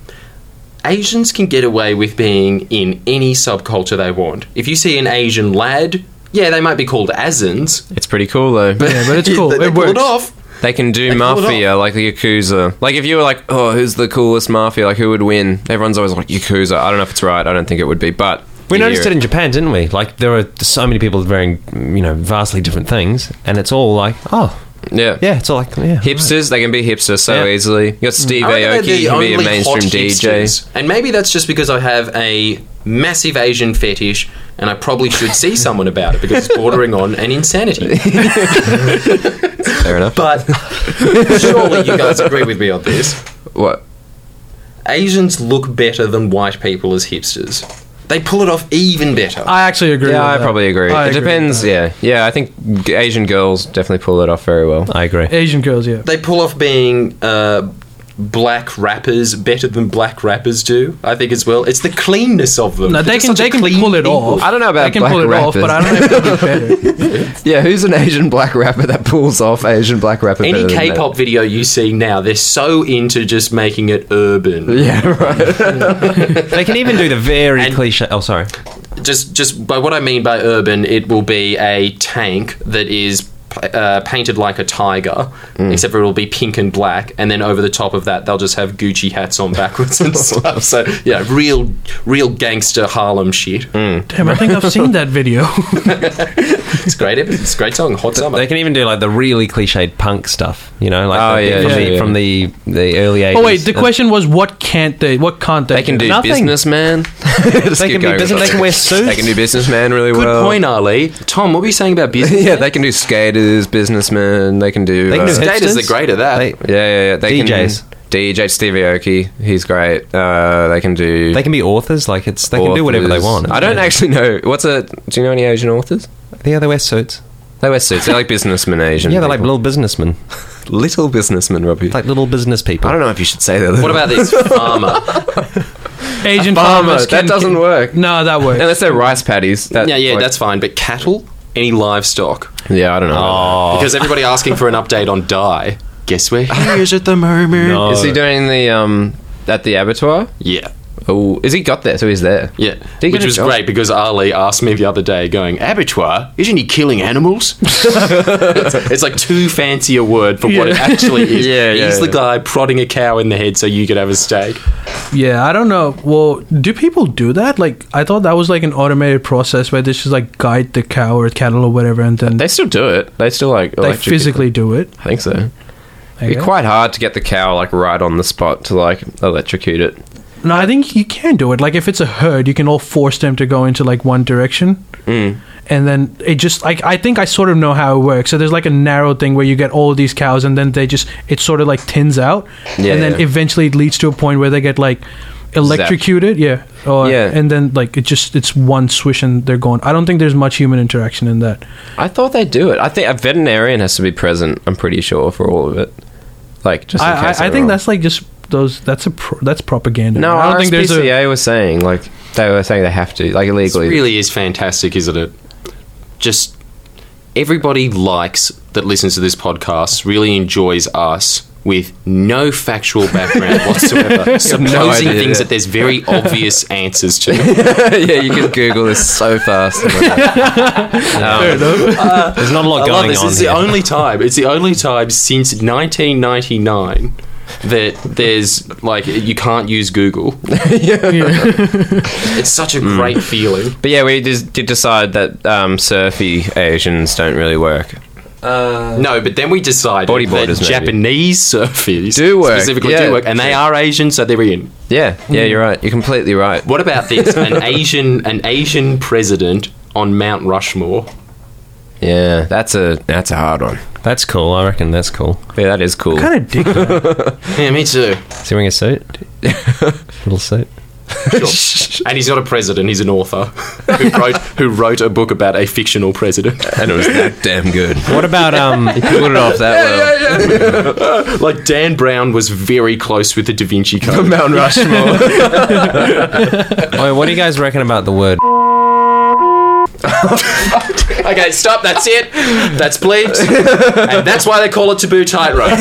Asians can get away with being in any subculture they want. If you see an Asian lad, yeah, they might be called Azans. It's pretty cool, though. Yeah, but it's cool. They It pull works. it off. They can do They pull it mafia, like the Yakuza. Like, if you were like, oh, who's the coolest mafia? Like, who would win? Everyone's always like, Yakuza. I don't know if it's right. I don't think it would be, but... We you noticed hear it in Japan, didn't we? Like, there are so many people wearing, vastly different things, and it's all like, oh, Yeah. yeah, it's all like, yeah. Hipsters, they can be hipsters so Yeah. easily. You got Steve I reckon they're Aoki, the he can be a only mainstream hot DJ. hipsters. And maybe that's just because I have a massive Asian fetish, and I probably should see someone about it because it's bordering on an insanity. Fair enough. But surely you guys agree with me on this. What? Asians look better than white people as hipsters. They pull it off even better. I actually agree. Yeah, with I that. probably agree. I It agree depends, with yeah. I think Asian girls definitely pull it off very well. I agree. that. Asian girls, yeah. They pull off being black rappers better than black rappers do, I think, as well. It's the cleanness of them. No, They're they just can such a pull clean it people. off. I don't know about They can black pull it rappers. off, but I don't know if they'll be better. Yeah, who's an Asian black rapper that pulls off Asian black rapper Any better than that? K-pop video you see now, they're so into just making it urban. Yeah, right. They can even do the very And- cliche. Oh, sorry. Just by what I mean by urban, it will be a tank that is painted like a tiger, except for it'll be pink and black, and then over the top of that, they'll just have Gucci hats on backwards and stuff. So, yeah, real gangster Harlem shit. Damn, I think I've seen that video. It's great. It's a great song. Hot Summer. They can even do like the really cliched punk stuff, like Oh, yeah, from the early 80s. Oh wait, the question was what can't they? What can't they? They can do Nothing. businessman. They can be business. They can wear suits. They can do businessman really Good well. point, Ali. Tom, what were you saying about business? Yeah, they can do skaters, businessmen. They can do. They can do Skaters hipsters. are great at that. They- yeah. They DJs. Can, DJ Stevie Aoki, he's great. They can do. They can be authors. Like they can do whatever they want. I don't actually know. Do you know any Asian authors? Yeah, they wear suits. They wear suits. They're like businessmen Asian. Yeah, they're like people. little businessmen. Little businessmen, Robbie. Like little business people. I don't know if you should say that. What about this farmer? Asian farmer? farmers That doesn't work. No, that works. Unless they're rice paddies. That's fine. But cattle? Any livestock? Yeah, I don't know. Oh. Because everybody asking for an update on Di. Guess where he is at the moment? No. Is he doing the at the abattoir? Yeah. Oh, is he got there? So he's there. Yeah, Did he get which a was job? great because Ali asked me the other day, going, "Abattoir? Isn't he killing animals?" it's like too fancy a word for what it actually is. He's the guy prodding a cow in the head so you could have a steak. Yeah, I don't know. Well, do people do that? Like, I thought that was like an automated process where they just like guide the cow or cattle or whatever, and then They still do it. They still like they electrocute physically do it. I think so. I It'd be guess. quite hard to get the cow like right on the spot to like electrocute it. No, I think you can do it. Like, if it's a herd, you can all force them to go into like one direction. And then it just like I think I sort of know how it works. So there's like a narrow thing where you get all of these cows, and then it sort of like thins out, Yeah, and then yeah. eventually it leads to a point where they get like electrocuted. Yeah, and then like it's one swish and they're gone. I don't think there's much human interaction in that. I thought they'd do it. I think a veterinarian has to be present. I'm pretty sure for all of it. Like just in case. I think that's like just those. That's propaganda. no. I don't think there's a. RSPCA was saying like they were saying they have to like It illegally. really is fantastic, isn't it? Just everybody that listens to this podcast really enjoys us with no factual background whatsoever, supposing idea. things that there's very obvious answers to. Yeah, you can Google this so fast. There's not a lot I love going this. on It's here. the only time. It's the only time since 1999 that there's like you can't use Google. It's such a great feeling. But yeah, we did decide that surfy Asians don't really work. No, but then we decided that Bodyboarders, maybe. Japanese surfers Do work, specifically yeah. do work, and they are Asian, so they're in. Yeah, you're right. You're completely right. What about this? An Asian president on Mount Rushmore. Yeah, that's a hard one. That's cool. I reckon that's cool. Yeah, that is cool. kind of dig that. Yeah, me too. Is he wearing a suit? Little suit. Sure. And he's not a president; he's an author who wrote a book about a fictional president. And it was that damn good. What about Put it off that well. Like Dan Brown was very close with the Da Vinci Code. Mount Rushmore. Oh, what do you guys reckon about the word? Okay, stop. That's it. That's bleeped, and that's why they call it taboo tightrope.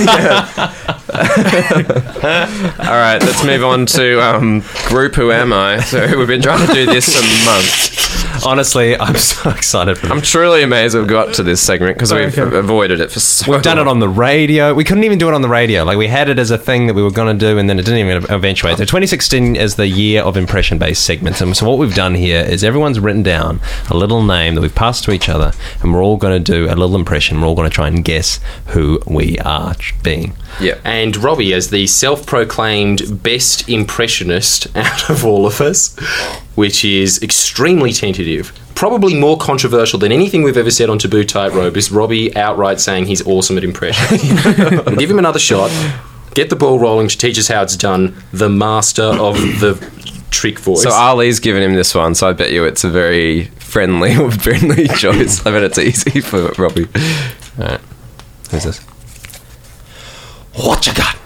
All right, let's move on to group Who Am I? So we've been trying to do this for months. Honestly, I'm so excited for this. I'm truly amazed we've got to this segment because we've avoided it for so We've done it long. on the radio. We couldn't even do it on the radio. Like, we had it as a thing that we were going to do, and then it didn't even eventuate. So 2016 is the year of impression-based segments. And so what we've done here is everyone's written down a little name that we've passed to each other, and we're all going to do a little impression. We're all going to try and guess who we are being. Yeah. And Robbie, as the self-proclaimed best impressionist out of all of us, which is extremely tentative, probably more controversial than anything we've ever said on Taboo Tightrope, is Robbie outright saying he's awesome at impressions. We'll give him another shot, get the ball rolling to teach us how it's done, the master of the trick voice. So Ali's given him this one, so I bet you it's a very friendly choice. I bet it's easy for Robbie. All right. Who's this? What you got?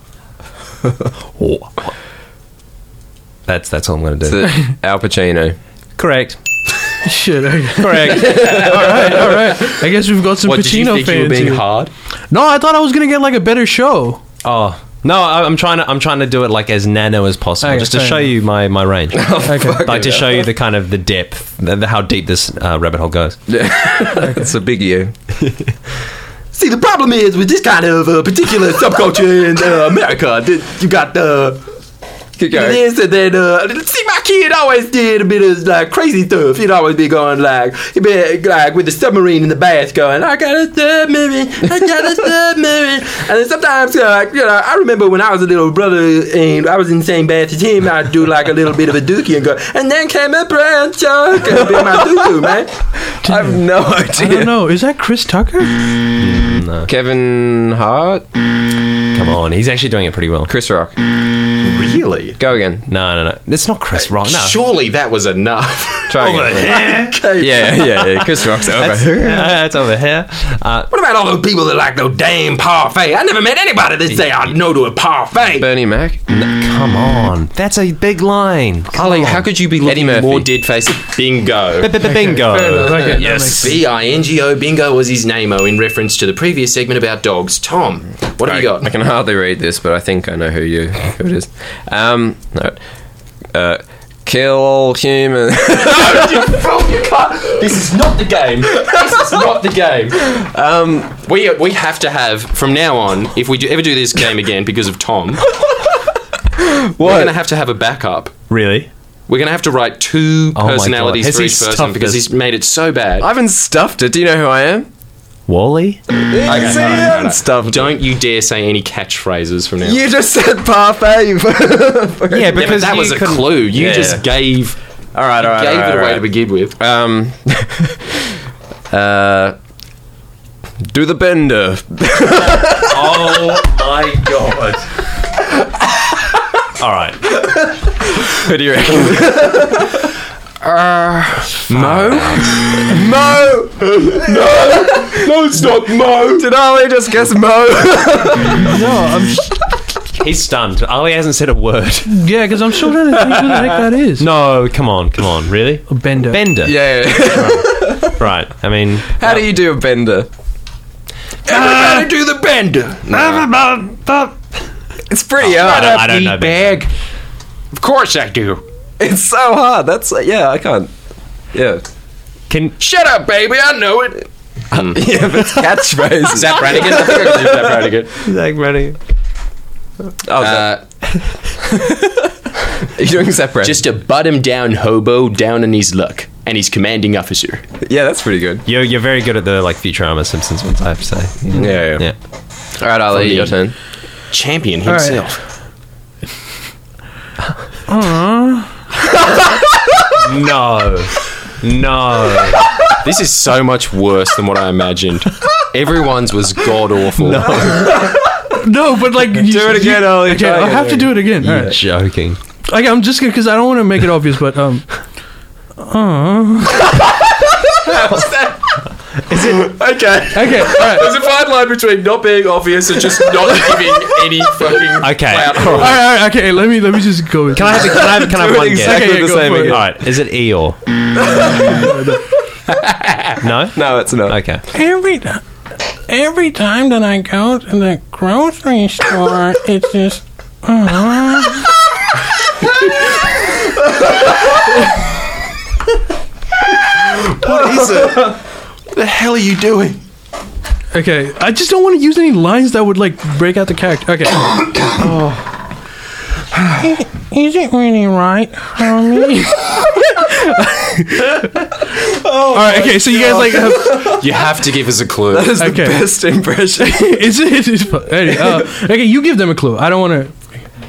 That's all I'm going to It's do. Al Pacino. Correct. Shit. Okay. Correct. All right. I guess we've got some what, did you Pacino think you were fans being here. hard? No, I thought I was gonna get like a better show. Oh. No, I'm trying to do it like as nano as possible, Okay, just to fair show enough. you my range. Okay. Like to show you the kind of the depth, how deep this rabbit hole goes. It's a big you. See, the problem is with this kind of particular subculture in America, that you got Keep going. this and then see my my kid always did a bit of like crazy stuff. He'd always be going like, he'd be like with the submarine in the bath going, I got a submarine, I got a submarine. And then sometimes, I remember when I was a little brother and I was in the same bath as him, I'd do like a little bit of a dookie and go, and then came a brown shark and be my doo-doo, man. I have no idea. I don't know. Is that Chris Tucker? No. Kevin Hart? Come on, he's actually doing it pretty well. Chris Rock. Really? Go again. No. It's not Chris Rock. No. Surely that was enough. Try again. Okay. Yeah. Chris Rock's over here. That's over here. What about all those people that like no damn parfait? I never met anybody that say I no to a parfait. Bernie Mac. Come on. That's a big line. Ollie, how could you be looking Murphy. more dead-faced? Bingo. Bingo. Okay, Yes. B-I-N-G-O, bingo was his name-o in reference to the previous segment about dogs. Tom, what have you got? I can hardly read this, but I think I know who it is. No. Kill all humans. No, you can't. This is not the game. This is not the game. We have to have, from now on, if we ever do this game again because of Tom, we're going to have a backup. Really? We're going to have to write two Oh my personalities God. Has for he each person stuffed because this? he's made it so bad. I haven't stuffed it. Do you know who I am? Wally? Okay, no. Stuffed. Don't you dare say any catchphrases from now on. You just said parfait. Yeah, Yeah, but because that was a clue. You Yeah. just gave All right. gave it away to begin with. Do the bender. Oh my God. All right. Who do you reckon? Mo? No, it's not Mo. Did Ollie just guess Mo? No, He's stunned. Ali hasn't said a word. yeah, because I'm still trying to think who the heck that is. No, come on. Really? A Bender. Bender. Yeah. Right. I mean, How do you do a bender? Everybody do the bender. It's pretty hard. I don't know. Bag. Of course I do. It's so hard. That's I can't. Yeah. Shut up, baby. I know it. Yeah, but it's catchphrase. Zap Brannigan. I think I can do Zap Brannigan. Zach ready? You're doing separate. Just a bottom-down hobo down on his luck, and he's commanding officer. Yeah, that's pretty good. You're very good at the Futurama Simpsons ones, I have to say. Yeah. All right, Ali, From your the- turn. Champion right. himself. No. This is so much worse than what I imagined. Everyone's was god awful. No, but like do it again, Ollie. Okay, Try I again. have to do it again. All You're right. joking. Okay, I'm just gonna because I don't want to make it obvious, but Okay. okay, all right. There's a fine line between not being obvious and just not giving any fucking Okay. clout. All All right, okay. Let me just go. With Can I have one exactly guess? Okay, the go same for it. again. All right. Is it Eeyore? No? No, it's not. Okay. Every time that I go to the grocery store, it's just. What is it? What the hell are you doing? Okay, I just don't want to use any lines that would like break out the character. Okay. Is it really right, homie? All right. Okay. So you guys like have. You have to give us a clue. That is the Okay. best impression. Is it? Okay. You give them a clue. I don't want to.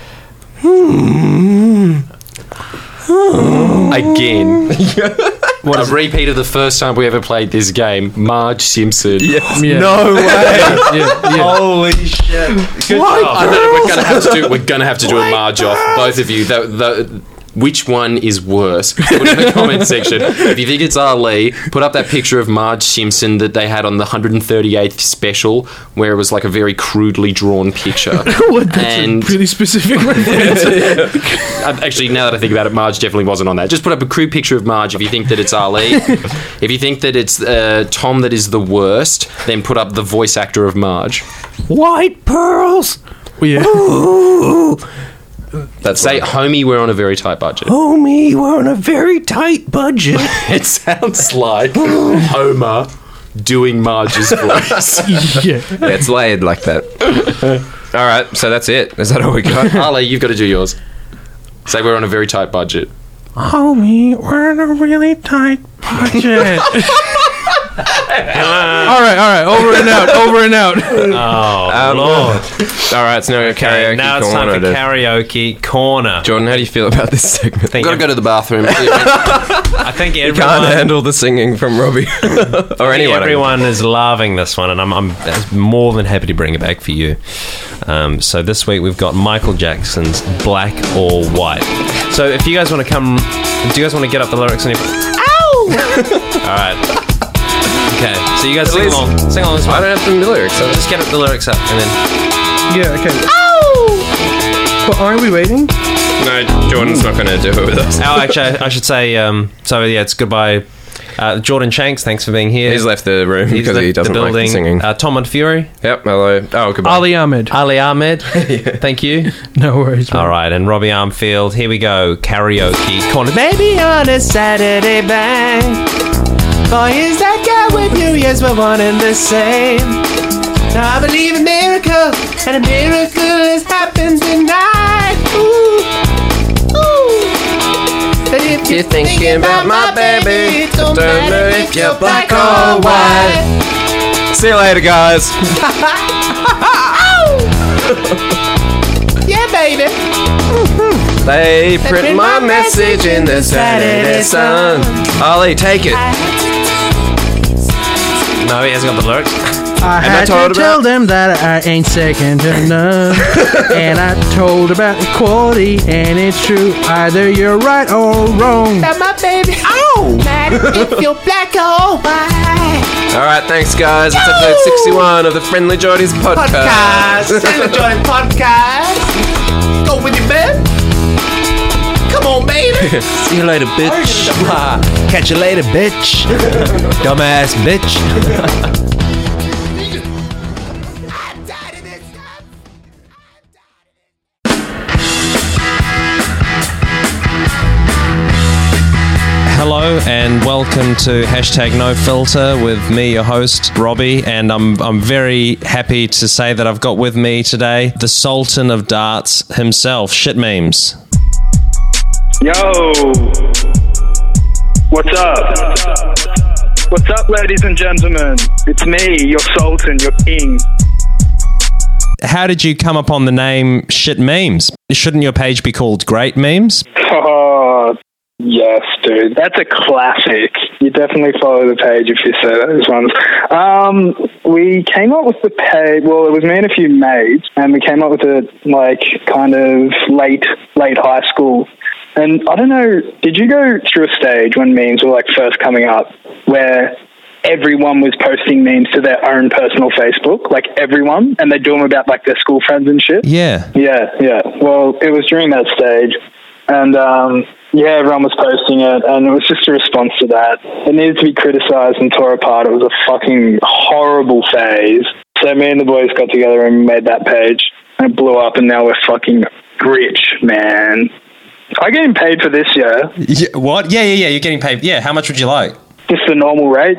Again. What a repeat of the first time we ever played this game. Marge Simpson. Yes. Yeah. No way. Yeah. Holy shit. Good I know, we're gonna have to do a Marge off. Both of you. Which one is worse? Put in the comment section. If you think it's Ali, put up that picture of Marge Simpson that they had on the 138th special, where it was like a very crudely drawn picture. What? That's a really specific reference. Actually, now that I think about it, Marge definitely wasn't on that. Just put up a crude picture of Marge if you think that it's Ali. If you think that it's Tom that is the worst, then put up the voice actor of Marge. White pearls. Yeah. Say, homie, we're on a very tight budget. Homie, we're on a very tight budget. It sounds like Homer doing Marge's voice. Yeah. Yeah, it's layered like that. All right, so that's it. Is that all we got? Ali, you've got to do yours. Say we're on a very tight budget. Homie, we're in a really tight budget. All right. Over and out. Oh, Lord. All right, it's now a karaoke Now it's corner. time for karaoke corner. Jordan, how do you feel about this segment? Think Got to go to the bathroom. I think You everyone, can't handle the singing from Robbie or anyone. everyone is loving this one, and I'm more than happy to bring it back for you. So this week we've got Michael Jackson's "Black or White." So if you guys want to come, do you guys want to get up the lyrics on your? Ow! All right. Okay, so you guys sing along this I one. don't have the lyrics. So Just get up the lyrics up, and then Yeah, okay. But aren't we waiting? no, Jordan's not going to do it with us. actually, I should say. So yeah, it's goodbye, Jordan Shanks. Thanks for being here. He's left the room He's because he left doesn't the like building. the singing. Tom Montefiore, Yep, hello. Oh, goodbye. Ali Ahmed. Ali Ahmed. Thank you. No worries. Bro. All right, and Robbie Armfield. Here we go. Karaoke corner. Maybe on a Saturday, bang. Boy, is that guy with you? Yes, we're one and the same. Now I believe in miracles, and a miracle has happened tonight. Ooh, ooh. But if You're thinking about my baby, don't matter if you're black or white. See you later, guys. Yeah, baby. They print my message in the Saturday Sun. Ollie, take it. No, he hasn't got the lyrics. I And I had told to about- tell them that I ain't second to none. And I told about equality, and it's true. Either you're right or wrong. That my baby. Oh, matter if you're black or white. All right, thanks, guys. It's episode 61 of the Friendly Geordies podcast. Enjoy podcast. Go with your man. Come on, baby. See you later, bitch. Catch you later, bitch. Dumbass bitch. Hello and welcome to Hashtag No Filter with me, your host, Robbie, and I'm very happy to say that I've got with me today the Sultan of Darts himself, Shit Memes. Yo, what's up? What's up, ladies and gentlemen? It's me, your sultan, your king. How did you come upon the name Shit Memes? Shouldn't your page be called Great Memes? Oh, yes, dude. That's a classic. You definitely follow the page if you say those ones. We came up with the page, well, it was me and a few mates, and we came up with it, like, kind of late high school. And I don't know, did you go through a stage when memes were, like, first coming up where everyone was posting memes to their own personal Facebook, like everyone, and they do them about, like, their school friends and shit? Yeah. Yeah. Well, it was during that stage, and everyone was posting it, and it was just a response to that. It needed to be criticised and tore apart. It was a fucking horrible phase. So me and the boys got together and made that page, and it blew up, and now we're fucking rich, man. I'm getting paid for this year. What? Yeah. You're getting paid. Yeah. How much would you like? Just the normal rate.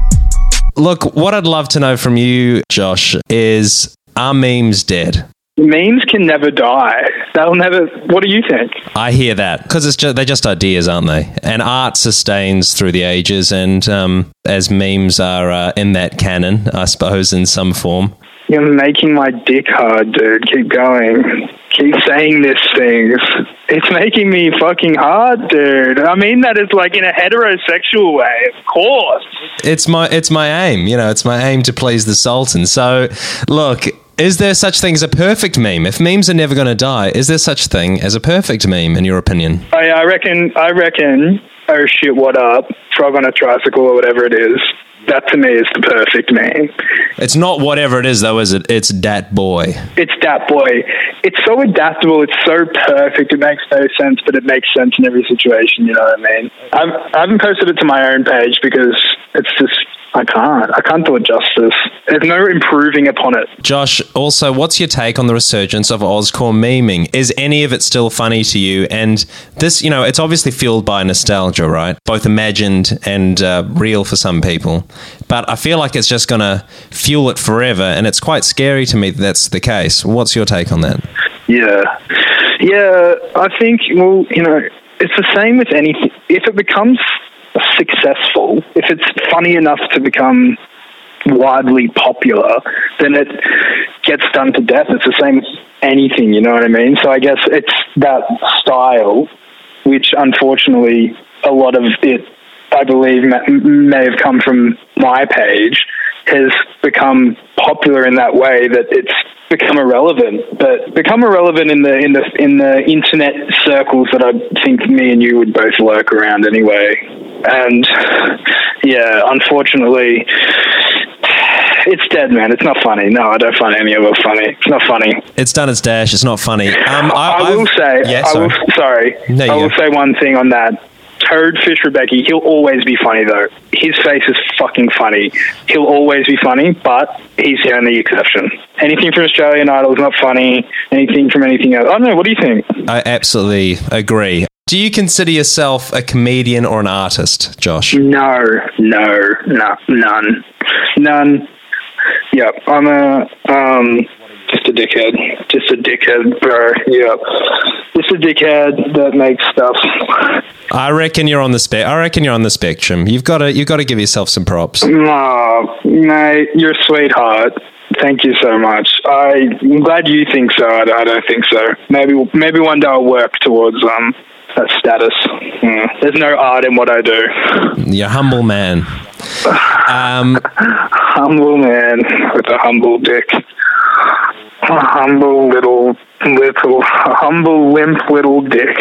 Look, what I'd love to know from you, Josh, is are memes dead? Memes can never die. They'll never... What do you think? I hear that because they're just ideas, aren't they? And art sustains through the ages, and as memes are in that canon, I suppose, in some form. You're making my dick hard, dude. Keep going. Keep saying these things. It's making me fucking hard, dude. I mean that is like in a heterosexual way, of course. It's my aim. It's my aim to please the Sultan. So, look, is there such thing as a perfect meme? If memes are never going to die, is there such thing as a perfect meme, in your opinion? Oh, yeah, I reckon, oh shit, what up? Frog on a tricycle or whatever it is. That to me is the perfect meme. It's not whatever it is, though, is it? It's Dat Boy. It's Dat Boy. It's so adaptable. It's so perfect. It makes no sense, but it makes sense in every situation. You know what I mean? I haven't posted it to my own page because it's just I can't do it justice. There's no improving upon it. Josh, also, what's your take on the resurgence of Ozcore memeing? Is any of it still funny to you? And this, it's obviously fueled by nostalgia, right? Both imagined and real for some people. But I feel like it's just going to fuel it forever, and it's quite scary to me that that's the case. What's your take on that? Yeah, I think, well, it's the same with anything. If it becomes successful, if it's funny enough to become widely popular, then it gets done to death. It's the same as anything, you know what I mean? So I guess it's that style, which unfortunately a lot of it, I believe, may have come from my page, has become popular in that way that it's become irrelevant. But become irrelevant in the internet circles that I think me and you would both lurk around anyway. And yeah, unfortunately, it's dead, man. It's not funny. No, I don't find any of it funny. It's not funny. It's done its dash. It's not funny. I will say. Yeah, sorry. No, I will say one thing on that. Toadfish Rebecca, he'll always be funny though. His face is fucking funny. He'll always be funny, but he's the only exception. Anything from Australian Idol is not funny. Anything from anything else. I don't know. What do you think? I absolutely agree. Do you consider yourself a comedian or an artist, Josh? No, none. Yep, I'm just a dickhead, bro. Yep, just a dickhead that makes stuff. I reckon you're on the spectrum. You've got to give yourself some props. Oh, mate, you're a sweetheart. Thank you so much. I'm glad you think so. I don't think so. Maybe one day I'll work towards that status. There's no art in what I do. You're a humble man. Humble man with a humble dick. A humble limp little dick.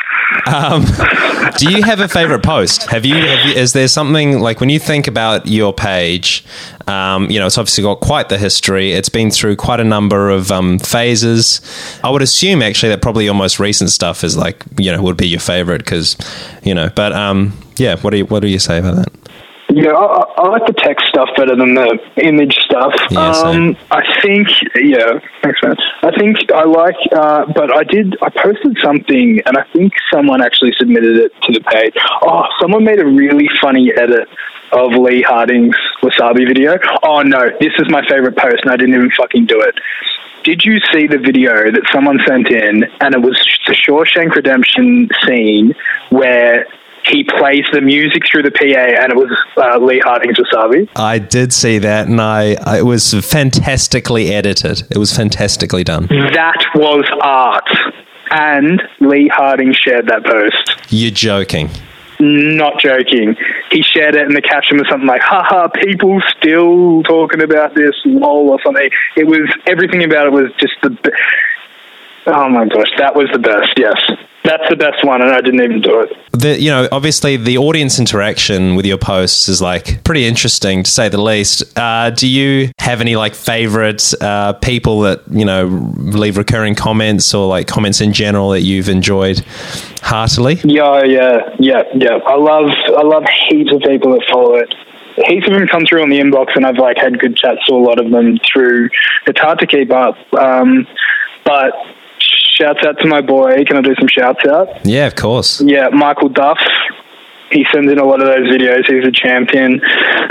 Do you have a favorite post? Is there something, like, when you think about your page, it's obviously got quite the history. It's been through quite a number of phases. I would assume actually that probably your most recent stuff is would be your favorite because, but what do you say about that? Yeah, I like the text stuff better than the image stuff. Yeah, same. I think, thanks, man. I think I like, but I posted something, and I think someone actually submitted it to the page. Oh, someone made a really funny edit of Lee Harding's Wasabi video. Oh, no, this is my favorite post, and I didn't even fucking do it. Did you see the video that someone sent in, and it was the Shawshank Redemption scene where he plays the music through the PA, and it was Lee Harding's Wasabi? I did see that, and it was fantastically edited. It was fantastically done. That was art. And Lee Harding shared that post. You're joking. Not joking. He shared it, and the caption was something like, haha, people still talking about this, lol, or something. It was, everything about it was just oh my gosh, that was the best, yes. That's the best one, and I didn't even do it. Obviously the audience interaction with your posts is pretty interesting, to say the least. Do you have any favorite people that leave recurring comments or comments in general that you've enjoyed heartily? Yeah. I love heaps of people that follow it. Heaps of them come through on the inbox, and I've had good chats to a lot of them through. It's hard to keep up, but shouts out to my boy. Can I do some shouts out? Yeah, of course. Yeah, Michael Duff. He sends in a lot of those videos. He's a champion.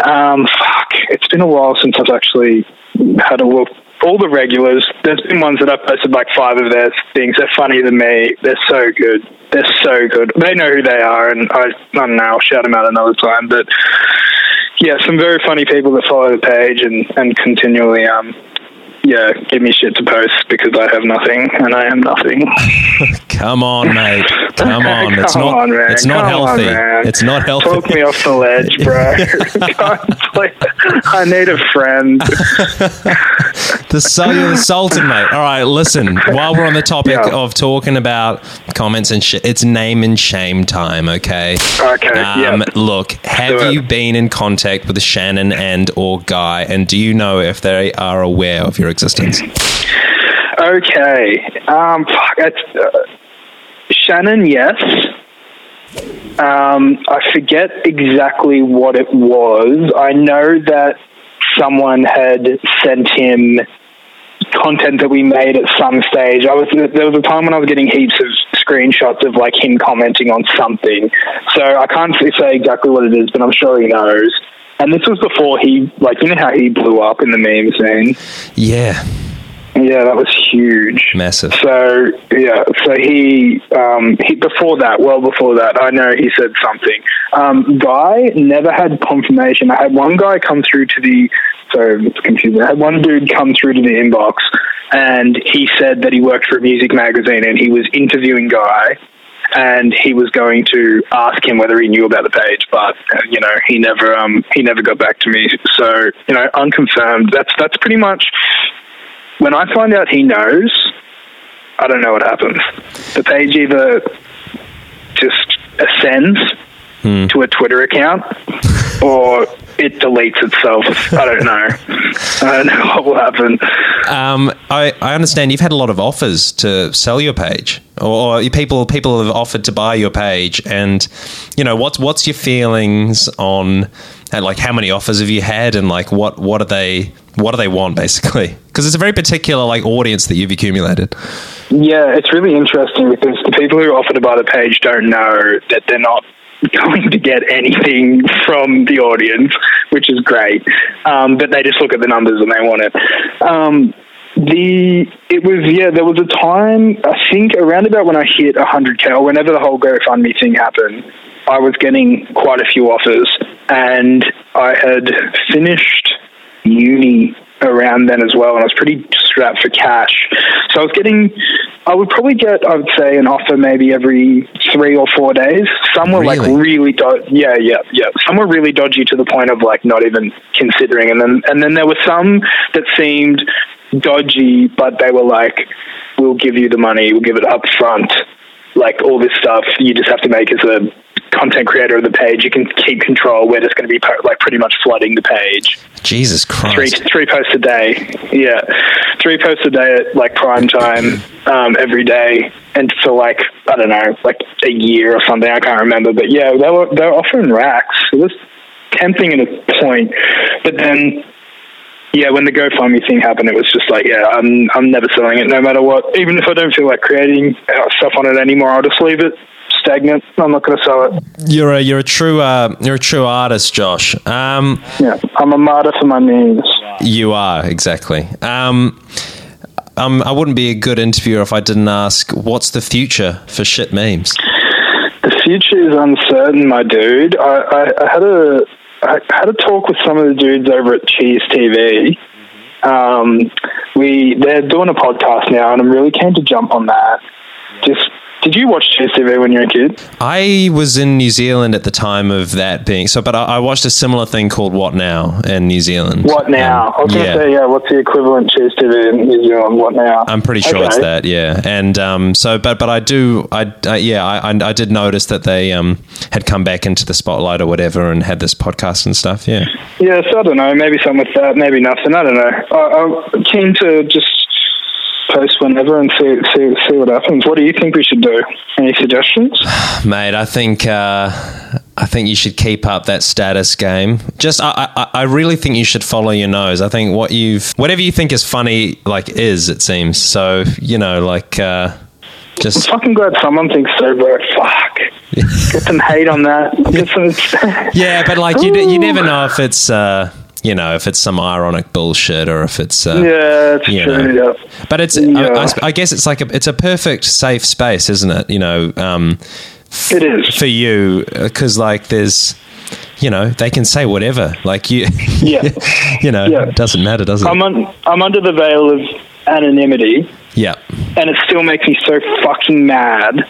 It's been a while since I've actually had a look. All the regulars. There's been ones that I've posted 5 of their things. They're funnier than me. They're so good. They know who they are, and I don't know, I'll shout them out another time. But yeah, some very funny people that follow the page and continually give me shit to post because I have nothing and I am nothing. Come on, mate. Come on. Man. It's not healthy. It's not healthy. Talk me off the ledge, bro. I need a friend. You're the Sultan, mate. All right, listen. While we're on the topic of talking about comments and shit, it's name and shame time, okay? Okay, Look, have you been in contact with Shannon and or Guy, and do you know if they are aware of your existence? Okay. Shannon, yes. I forget exactly what it was. I know that someone had sent him content that we made at some stage. There was a time when I was getting heaps of screenshots of him commenting on something. So I can't say exactly what it is, but I'm sure he knows. And this was before he, how he blew up in the meme scene. Yeah. Yeah, that was huge. Massive. So yeah, so he before that, I know he said something. Guy never had confirmation. I had one guy come through to the. So it's confusing. I had one dude come through to the inbox, and he said that he worked for a music magazine, and he was interviewing Guy, and he was going to ask him whether he knew about the page, but he never got back to me. So unconfirmed. That's pretty much. When I find out he knows, I don't know what happens. The page either just ascends to a Twitter account, or it deletes itself. I don't know what will happen. I understand you've had a lot of offers to sell your page, or people have offered to buy your page, and what's your feelings on like how many offers have you had, and like what do they want basically? Because it's a very particular like audience that you've accumulated. Yeah, it's really interesting because the people who offer to buy the page don't know that they're not going to get anything from the audience, which is great. But they just look at the numbers and they want it. There was a time, I think around about when I hit 100K, or whenever the whole GoFundMe thing happened, I was getting quite a few offers, and I had finished uni around then as well, and I was pretty strapped for cash. So I would probably get, I would say, an offer maybe every 3 or 4 days. Some were like really yeah. Some were really dodgy to the point of like not even considering, and then there were some that seemed dodgy, but they were like, "We'll give you the money, we'll give it up front." Like all this stuff, you just have to make as a content creator of the page. You can keep control. We're just going to be like pretty much flooding the page. Jesus Christ! Three posts a day. Yeah, 3 posts a day at like prime time every day, and for like I don't know, like a year or something. I can't remember, but yeah, they were offering racks. It was tempting at a point, but then. Yeah, when the GoFundMe thing happened, it was just like, yeah, I'm never selling it, no matter what. Even if I don't feel like creating stuff on it anymore, I'll just leave it stagnant. I'm not going to sell it. You're a true artist, Josh. Yeah, I'm a martyr for my memes. You are, exactly. I wouldn't be a good interviewer if I didn't ask, what's the future for shit memes? The future is uncertain, my dude. I had a talk with some of the dudes over at Cheese TV. They're doing a podcast now, and I'm really keen to jump on that. Did you watch Cheese TV when you were a kid? I was in New Zealand at the time of that being so, but I watched a similar thing called What Now in New Zealand. What Now? I was going to say, yeah, what's the equivalent Cheese TV in New Zealand? What Now? I'm pretty sure it's that, yeah. And but I did notice that they had come back into the spotlight or whatever and had this podcast and stuff, yeah. Yeah, so I don't know, maybe something with that, maybe nothing, I don't know. I'm keen to just post whenever and see what happens. What do you think we should do? Any suggestions? Mate, I think you should keep up that status game. Just I really think you should follow your nose. I think whatever you think is funny, like it seems. So, just I'm fucking glad someone thinks so, bro. Fuck. Get some hate on that. Yeah, but like you never know if it's if it's some ironic bullshit or if it's it's true. Yeah. But it's I guess it's like it's a perfect safe space, isn't it? It is for you because like there's they can say whatever like you it doesn't matter, does it? I'm under the veil of anonymity, and it still makes me so fucking mad.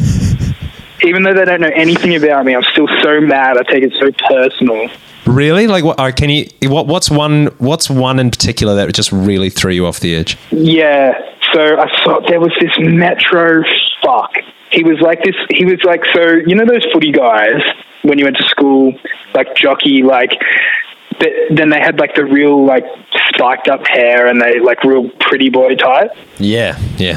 Even though they don't know anything about me, I'm still so mad. I take it so personal. Really? Like, what? Can you? What's one in particular that just really threw you off the edge? Yeah. So I thought there was this Metro fuck. He was like this. He was like, so those footy guys when you went to school, like jockey, like. But then they had like the real like spiked up hair and they like real pretty boy type. Yeah.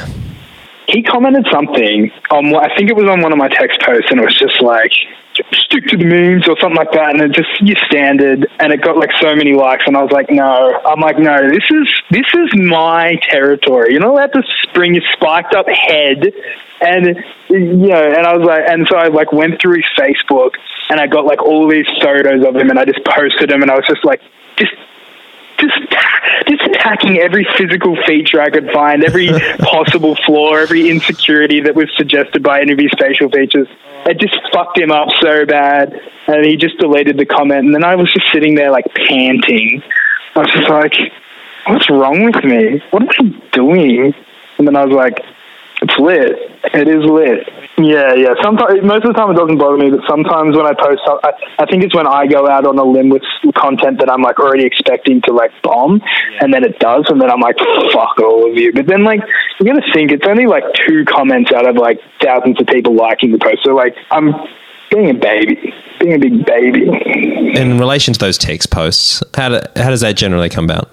He commented something on, I think it was on one of my text posts, and it was just like, stick to the memes or something like that, and it just, your standard, and it got like so many likes, and I was like, no. I'm like, no, this is my territory. You're not allowed to bring your spiked up head, and, and I was like, and so I like went through his Facebook, and I got like all these photos of him, and I just posted them, and I was just like, just attacking every physical feature I could find, every possible flaw, every insecurity that was suggested by any of his facial features. It just fucked him up so bad, and he just deleted the comment. And then I was just sitting there like panting. I was just like, what's wrong with me? What am I doing? And then I was like, it's lit. It is lit. Yeah. Sometimes, most of the time it doesn't bother me, but sometimes when I post, I think it's when I go out on a limb with content that I'm like already expecting to like bomb, and then it does, and then I'm like, fuck all of you. But then like, you gotta think, it's only like 2 comments out of like thousands of people liking the post. So like, I'm being a big baby. In relation to those text posts, how does that generally come about?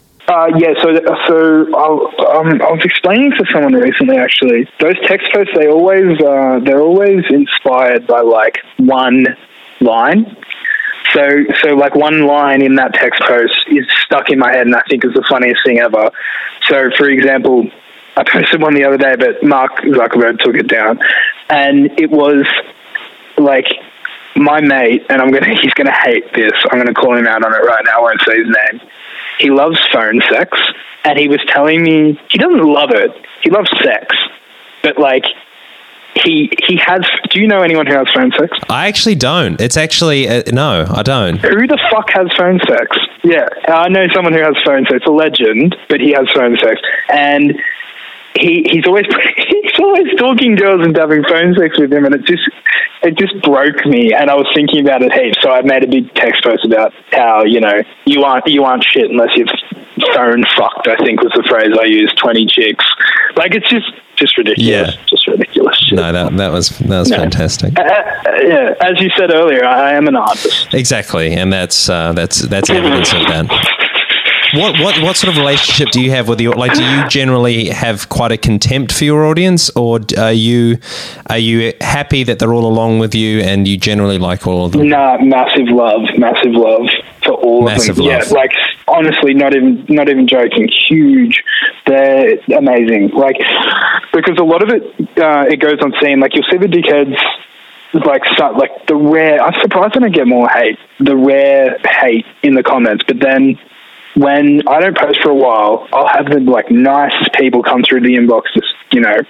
So I was explaining to someone recently, actually, those text posts, they're always inspired by like one line. So like one line in that text post is stuck in my head and I think is the funniest thing ever. So for example, I posted one the other day, but Mark Zuckerberg took it down, and it was like, my mate, and he's gonna hate this, I'm gonna call him out on it right now, I won't say his name. He loves phone sex, and he was telling me he doesn't love it. He loves sex, but like he has. Do you know anyone who has phone sex? I actually don't. It's actually no, I don't. Who the fuck has phone sex? Yeah, I know someone who has phone sex. A legend, but he has phone sex, and he's always talking girls and having phone sex with him, and it just broke me, and I was thinking about it heaps. So I made a big text post about how, you know, you aren't shit unless you've phone fucked, I think was the phrase I used, 20 chicks. Like, it's just ridiculous. Yeah. Just ridiculous shit. No, that was fantastic. Yeah, as you said earlier, I am an artist. Exactly, and that's evidence of that. What sort of relationship do you have with do you generally have quite a contempt for your audience, or are you happy that they're all along with you and you generally like all of them? Nah, massive love for all of them. Yeah, like honestly, not even joking, huge. They're amazing. Like, because a lot of it goes on scene. Like, you'll see the dickheads. Like the rare. I'm surprised I don't get more hate. The rare hate in the comments, but then when I don't post for a while, I'll have the like nicest people come through the inbox, just, you know,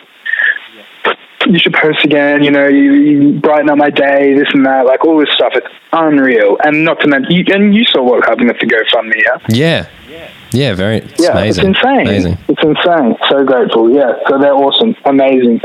you should post again, you know, you brighten up my day, this and that, like all this stuff. It's unreal. And not to mention, you saw what happened with the GoFundMe, yeah? Yeah, it's amazing. It's insane. Amazing. It's insane. So grateful. Yeah, so they're awesome, amazing.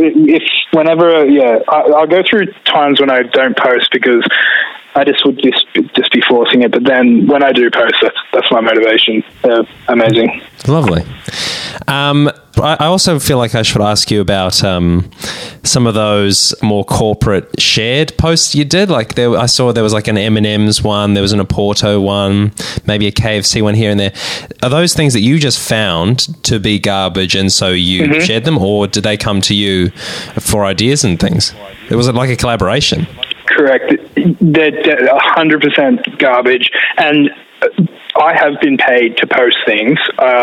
I'll go through times when I don't post because I just would just be forcing it. But then when I do post, that's my motivation. They're amazing. Lovely. I also feel like I should ask you about some of those more corporate shared posts you did. Like I saw there was like an M&M's one, there was an Oporto one, maybe a KFC one here and there. Are those things that you just found to be garbage and so you shared them, or did they come to you for ideas and things? Was it like a collaboration? Correct. They're 100% garbage, and I have been paid to post things.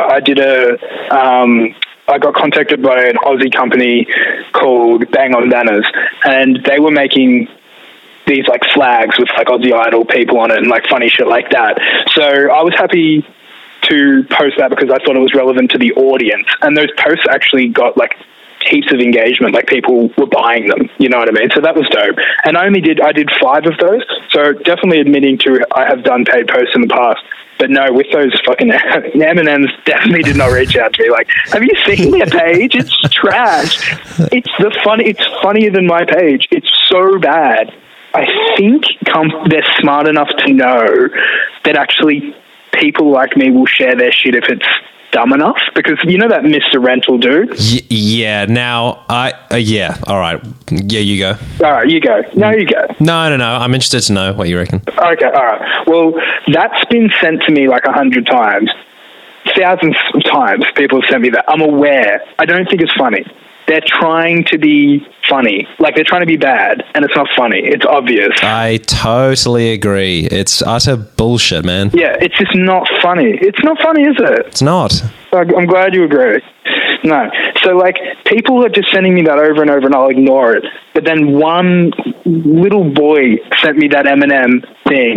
I got contacted by an Aussie company called Bang On Banners, and they were making these like flags with like Aussie Idol people on it and like funny shit like that. So I was happy to post that because I thought it was relevant to the audience, and those posts actually got like heaps of engagement, like people were buying them, you know what I mean? So that was dope. And I did 5 of those, so definitely admitting to I have done paid posts in the past. But no, with those fucking M&Ms, definitely did not reach out to me. Like, have you seen their page? It's trash. It's funnier than my page. It's so bad. I think they're smart enough to know that actually people like me will share their shit if it's dumb enough, because you know that Mr. Rental dude? Yeah. Now, yeah. All right. Yeah, you go. All right, you go. No, you go. No. I'm interested to know what you reckon. Okay, all right. Well, that's been sent to me like 100 times. Thousands of times people have sent me that. I'm aware. I don't think it's funny. They're trying to be funny. Like, they're trying to be bad, and it's not funny. It's obvious. I totally agree. It's utter bullshit, man. Yeah, it's just not funny. It's not funny, is it? It's not. I'm glad you agree. No. So, like, people are just sending me that over and over, and I'll ignore it. But then one little boy sent me that M&M thing,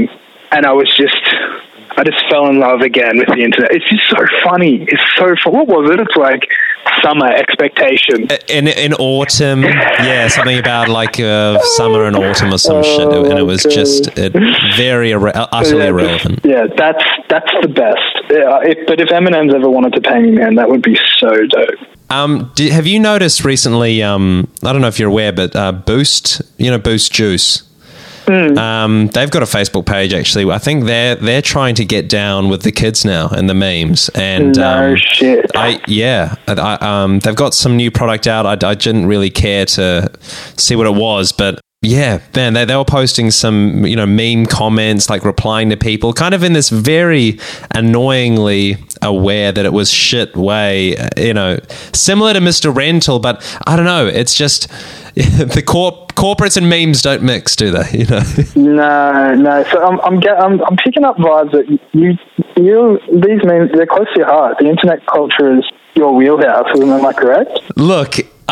and I just fell in love again with the internet. It's just so funny. It's so fun. What was it? It's like summer expectation. In autumn, yeah, something about like summer and autumn or some shit, and it was just utterly irrelevant. Yeah, that's the best. But if Eminem's ever wanted to pay me, man, that would be so dope. Have you noticed recently? I don't know if you're aware, but Boost, Boost Juice. They've got a Facebook page actually. I think they're trying to get down with the kids now and the memes. And no shit. They've got some new product out. I didn't really care to see what it was, but yeah, man, they were posting some meme comments, like replying to people, kind of in this very annoyingly aware that it was shit way, similar to Mr. Rental, but I don't know. It's just the corporates and memes don't mix, do they? No. So I'm picking up vibes that these memes, they're close to your heart. The internet culture is your wheelhouse, isn't that correct? Look,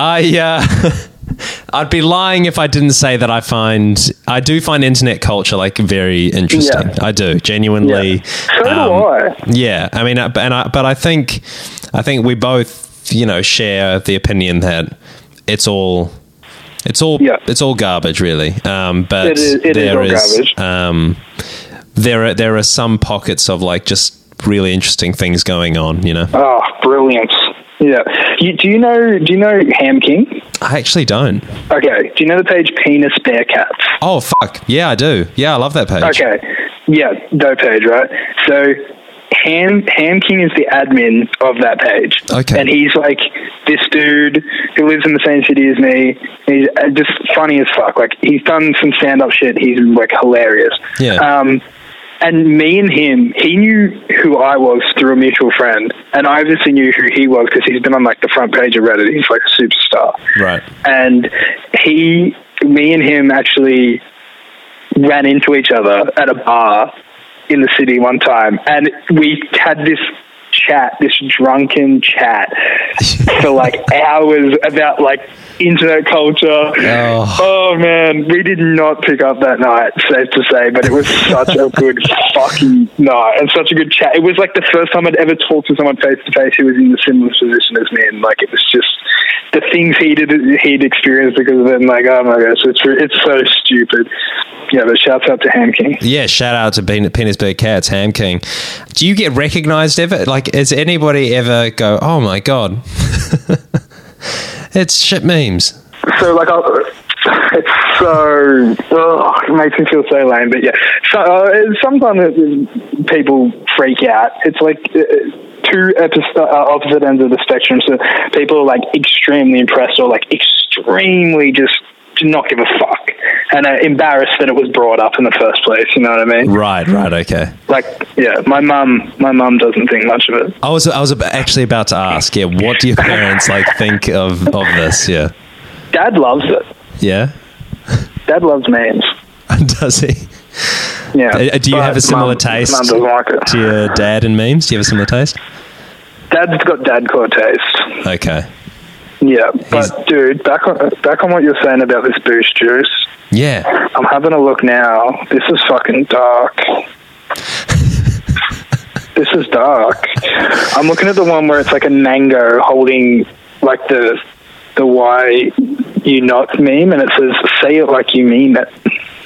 I'd be lying if I didn't say that I do find internet culture like very interesting. Yeah. I do, genuinely. Yeah. So do I. Yeah, I mean, but I think we both share the opinion that it's all garbage, really. But it is all garbage. There are some pockets of like just really interesting things going on. Oh, brilliant. Yeah. Do you know Ham King? I actually don't. Okay. Do you know the page Penis Bear Cats? Oh, fuck. Yeah, I do. Yeah, I love that page. Okay. Yeah, dope page, right? So Ham King is the admin of that page. Okay. And he's like this dude who lives in the same city as me. He's just funny as fuck. Like, he's done some stand-up shit. He's like hilarious. Yeah. And me and him, he knew who I was through a mutual friend, and I obviously knew who he was because he's been on like the front page of Reddit. He's like a superstar. Right. And me and him actually ran into each other at a bar in the city one time, and we had this drunken chat for like hours about like internet culture. Oh man, we did not pick up that night, safe to say, but it was such a good fucking night and such a good chat. It was like the first time I'd ever talked to someone face to face who was in a similar position as me, and like it was just the things he'd experienced because of it, and like, oh my gosh, it's so stupid. Yeah, but shouts out to Ham King. Yeah, shout out to Penis Bear Cats, Ham King. Do you get recognised ever? Like, does anybody ever go, oh my god, it's shit memes? So, like, it's so... it makes me feel so lame, but yeah. So, sometimes people freak out. It's like two opposite ends of the spectrum. So people are, like, extremely impressed or, like, extremely just do not give a fuck and are embarrassed that it was brought up in the first place. You know what I mean? Right, okay. Like, yeah, my mum doesn't think much of it. I was actually about to ask, yeah, what do your parents like think of this? Yeah, Dad loves it. Yeah, Dad loves memes. Does he? Yeah. Do you have a similar taste Mum doesn't like it. to your dad in memes? Do you have a similar taste? Dad's got dadcore taste. Okay. Yeah, but dude, back on what you're saying about this Boost Juice. Yeah. I'm having a look now. This is fucking dark. This is dark. I'm looking at the one where it's like a mango holding like the why you not meme, and it says say it like you mean it.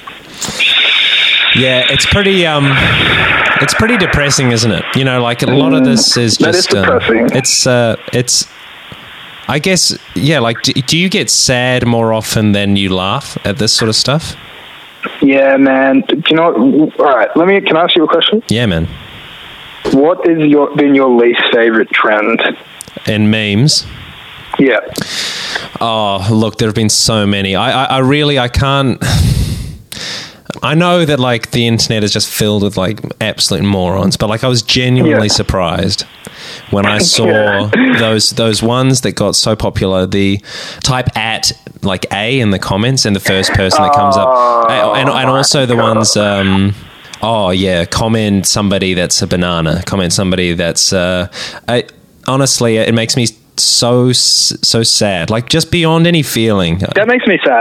Yeah, it's pretty depressing, isn't it? Like a lot of this is just depressing. It's I guess, yeah, like, do you get sad more often than you laugh at this sort of stuff? Yeah, man. Do you know what? All right, can I ask you a question? Yeah, man. What is been your least favorite trend? In memes? Yeah. Oh, look, there have been so many. I can't... I know that, like, the internet is just filled with, like, absolute morons, but, like, I was genuinely surprised when I saw those ones that got so popular. The type at, like, A in the comments and the first person that comes up. And also the ones... comment somebody that's a banana. Comment somebody that's... honestly, it makes me so sad. Like, just beyond any feeling. That makes me sad.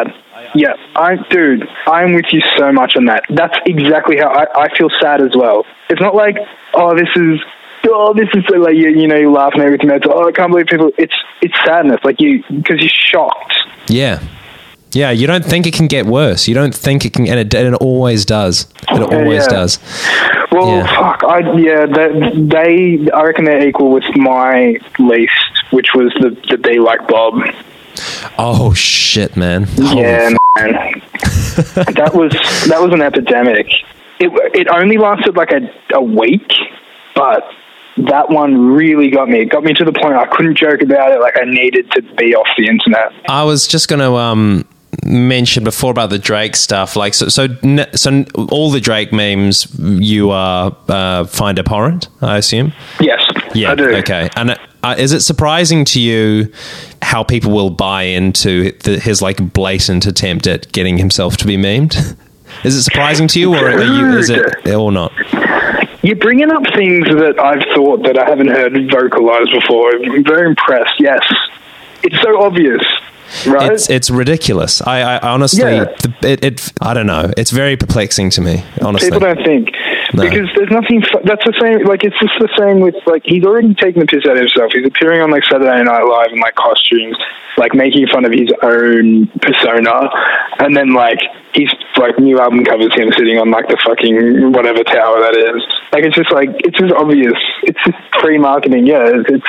Yeah, I'm with you so much on that. That's exactly how I feel sad as well. It's not like, this is so, like, you're laughing at everything. It's, I can't believe people. It's sadness, like because you're shocked. Yeah. Yeah, you don't think it can get worse. You don't think it can, and it always does. It always does. Well, fuck. I reckon they're equal with my least, which was the Be Like Bob. Oh shit, man! Yeah, man. that was an epidemic. It only lasted like a week, but that one really got me. It got me to the point I couldn't joke about it. Like, I needed to be off the internet. I was just going to mention before about the Drake stuff. Like, so all the Drake memes you find abhorrent, I assume? Yes, yeah, I do. Okay. And is it surprising to you how people will buy into his like blatant attempt at getting himself to be memed? Is it surprising to you, or is it or not? You're bringing up things that I've thought that I haven't heard vocalized before. I'm very impressed. Yes, it's so obvious, right? It's ridiculous. I honestly, I don't know. It's very perplexing to me. Honestly, people don't think. No. Because there's nothing. That's the same. Like, it's just the same with, like, he's already taken the piss out of himself. He's appearing on like Saturday Night Live in like costumes, like making fun of his own persona, and then like he's like new album covers him sitting on like the fucking whatever tower that is. Like, it's just obvious. It's just pre-marketing. Yeah, it's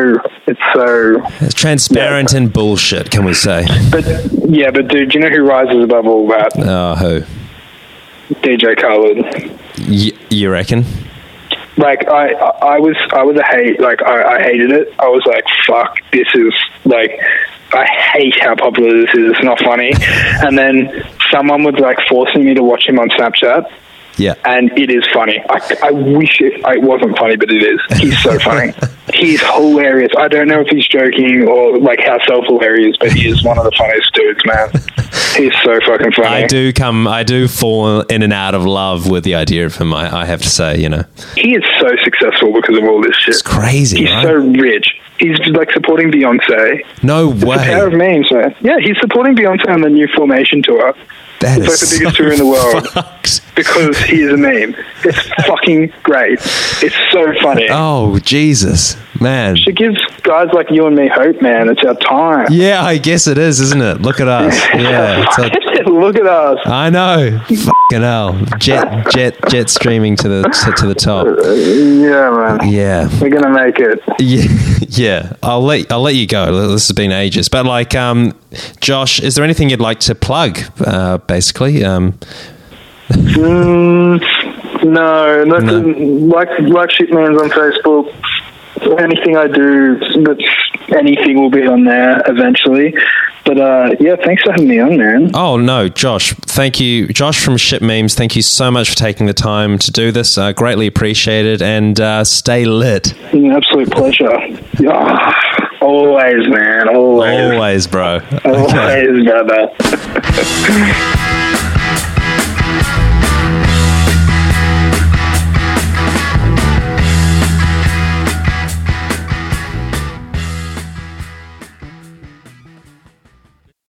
transparent and bullshit. Can we say? But dude, do you know who rises above all that? Who? DJ Khaled. You reckon? Like, I was a hate. Like, I hated it. I was like, fuck, this is like, I hate how popular this is. It's not funny. And then someone was like forcing me to watch him on Snapchat. Yeah. And it is funny. I wish it wasn't funny, but it is. He's so funny. He's hilarious. I don't know if he's joking or like how self-hilarious, but he is one of the funniest dudes, man. He's so fucking funny. I do fall in and out of love with the idea of him, I have to say, you know. He is so successful because of all this shit. It's crazy, He's right? so rich. He's like supporting Beyonce. No way. It's the power of memes, man. Yeah, he's supporting Beyonce on the new Formation tour. That it's like the biggest tour in the world because he is a meme. It's fucking great. It's so funny. Oh, Jesus, man. It gives guys like you and me hope, man. It's our time. Yeah, I guess it is, isn't it? Look at us. Yeah. Look at us. I know. Fucking hell. Jet streaming to the top. Yeah, man. Yeah. We're gonna make it. Yeah. I'll let you go. This has been ages. But like, Josh, is there anything you'd like to plug? Basically. No. Like Shitmans on Facebook. Anything I do, anything will be on there eventually. But thanks for having me on, man. Oh no, Josh, thank you, Josh from Shit Memes. Thank you so much for taking the time to do this. Greatly appreciated, and stay lit. Absolute pleasure. Always, man. Always, bro. Always, brother.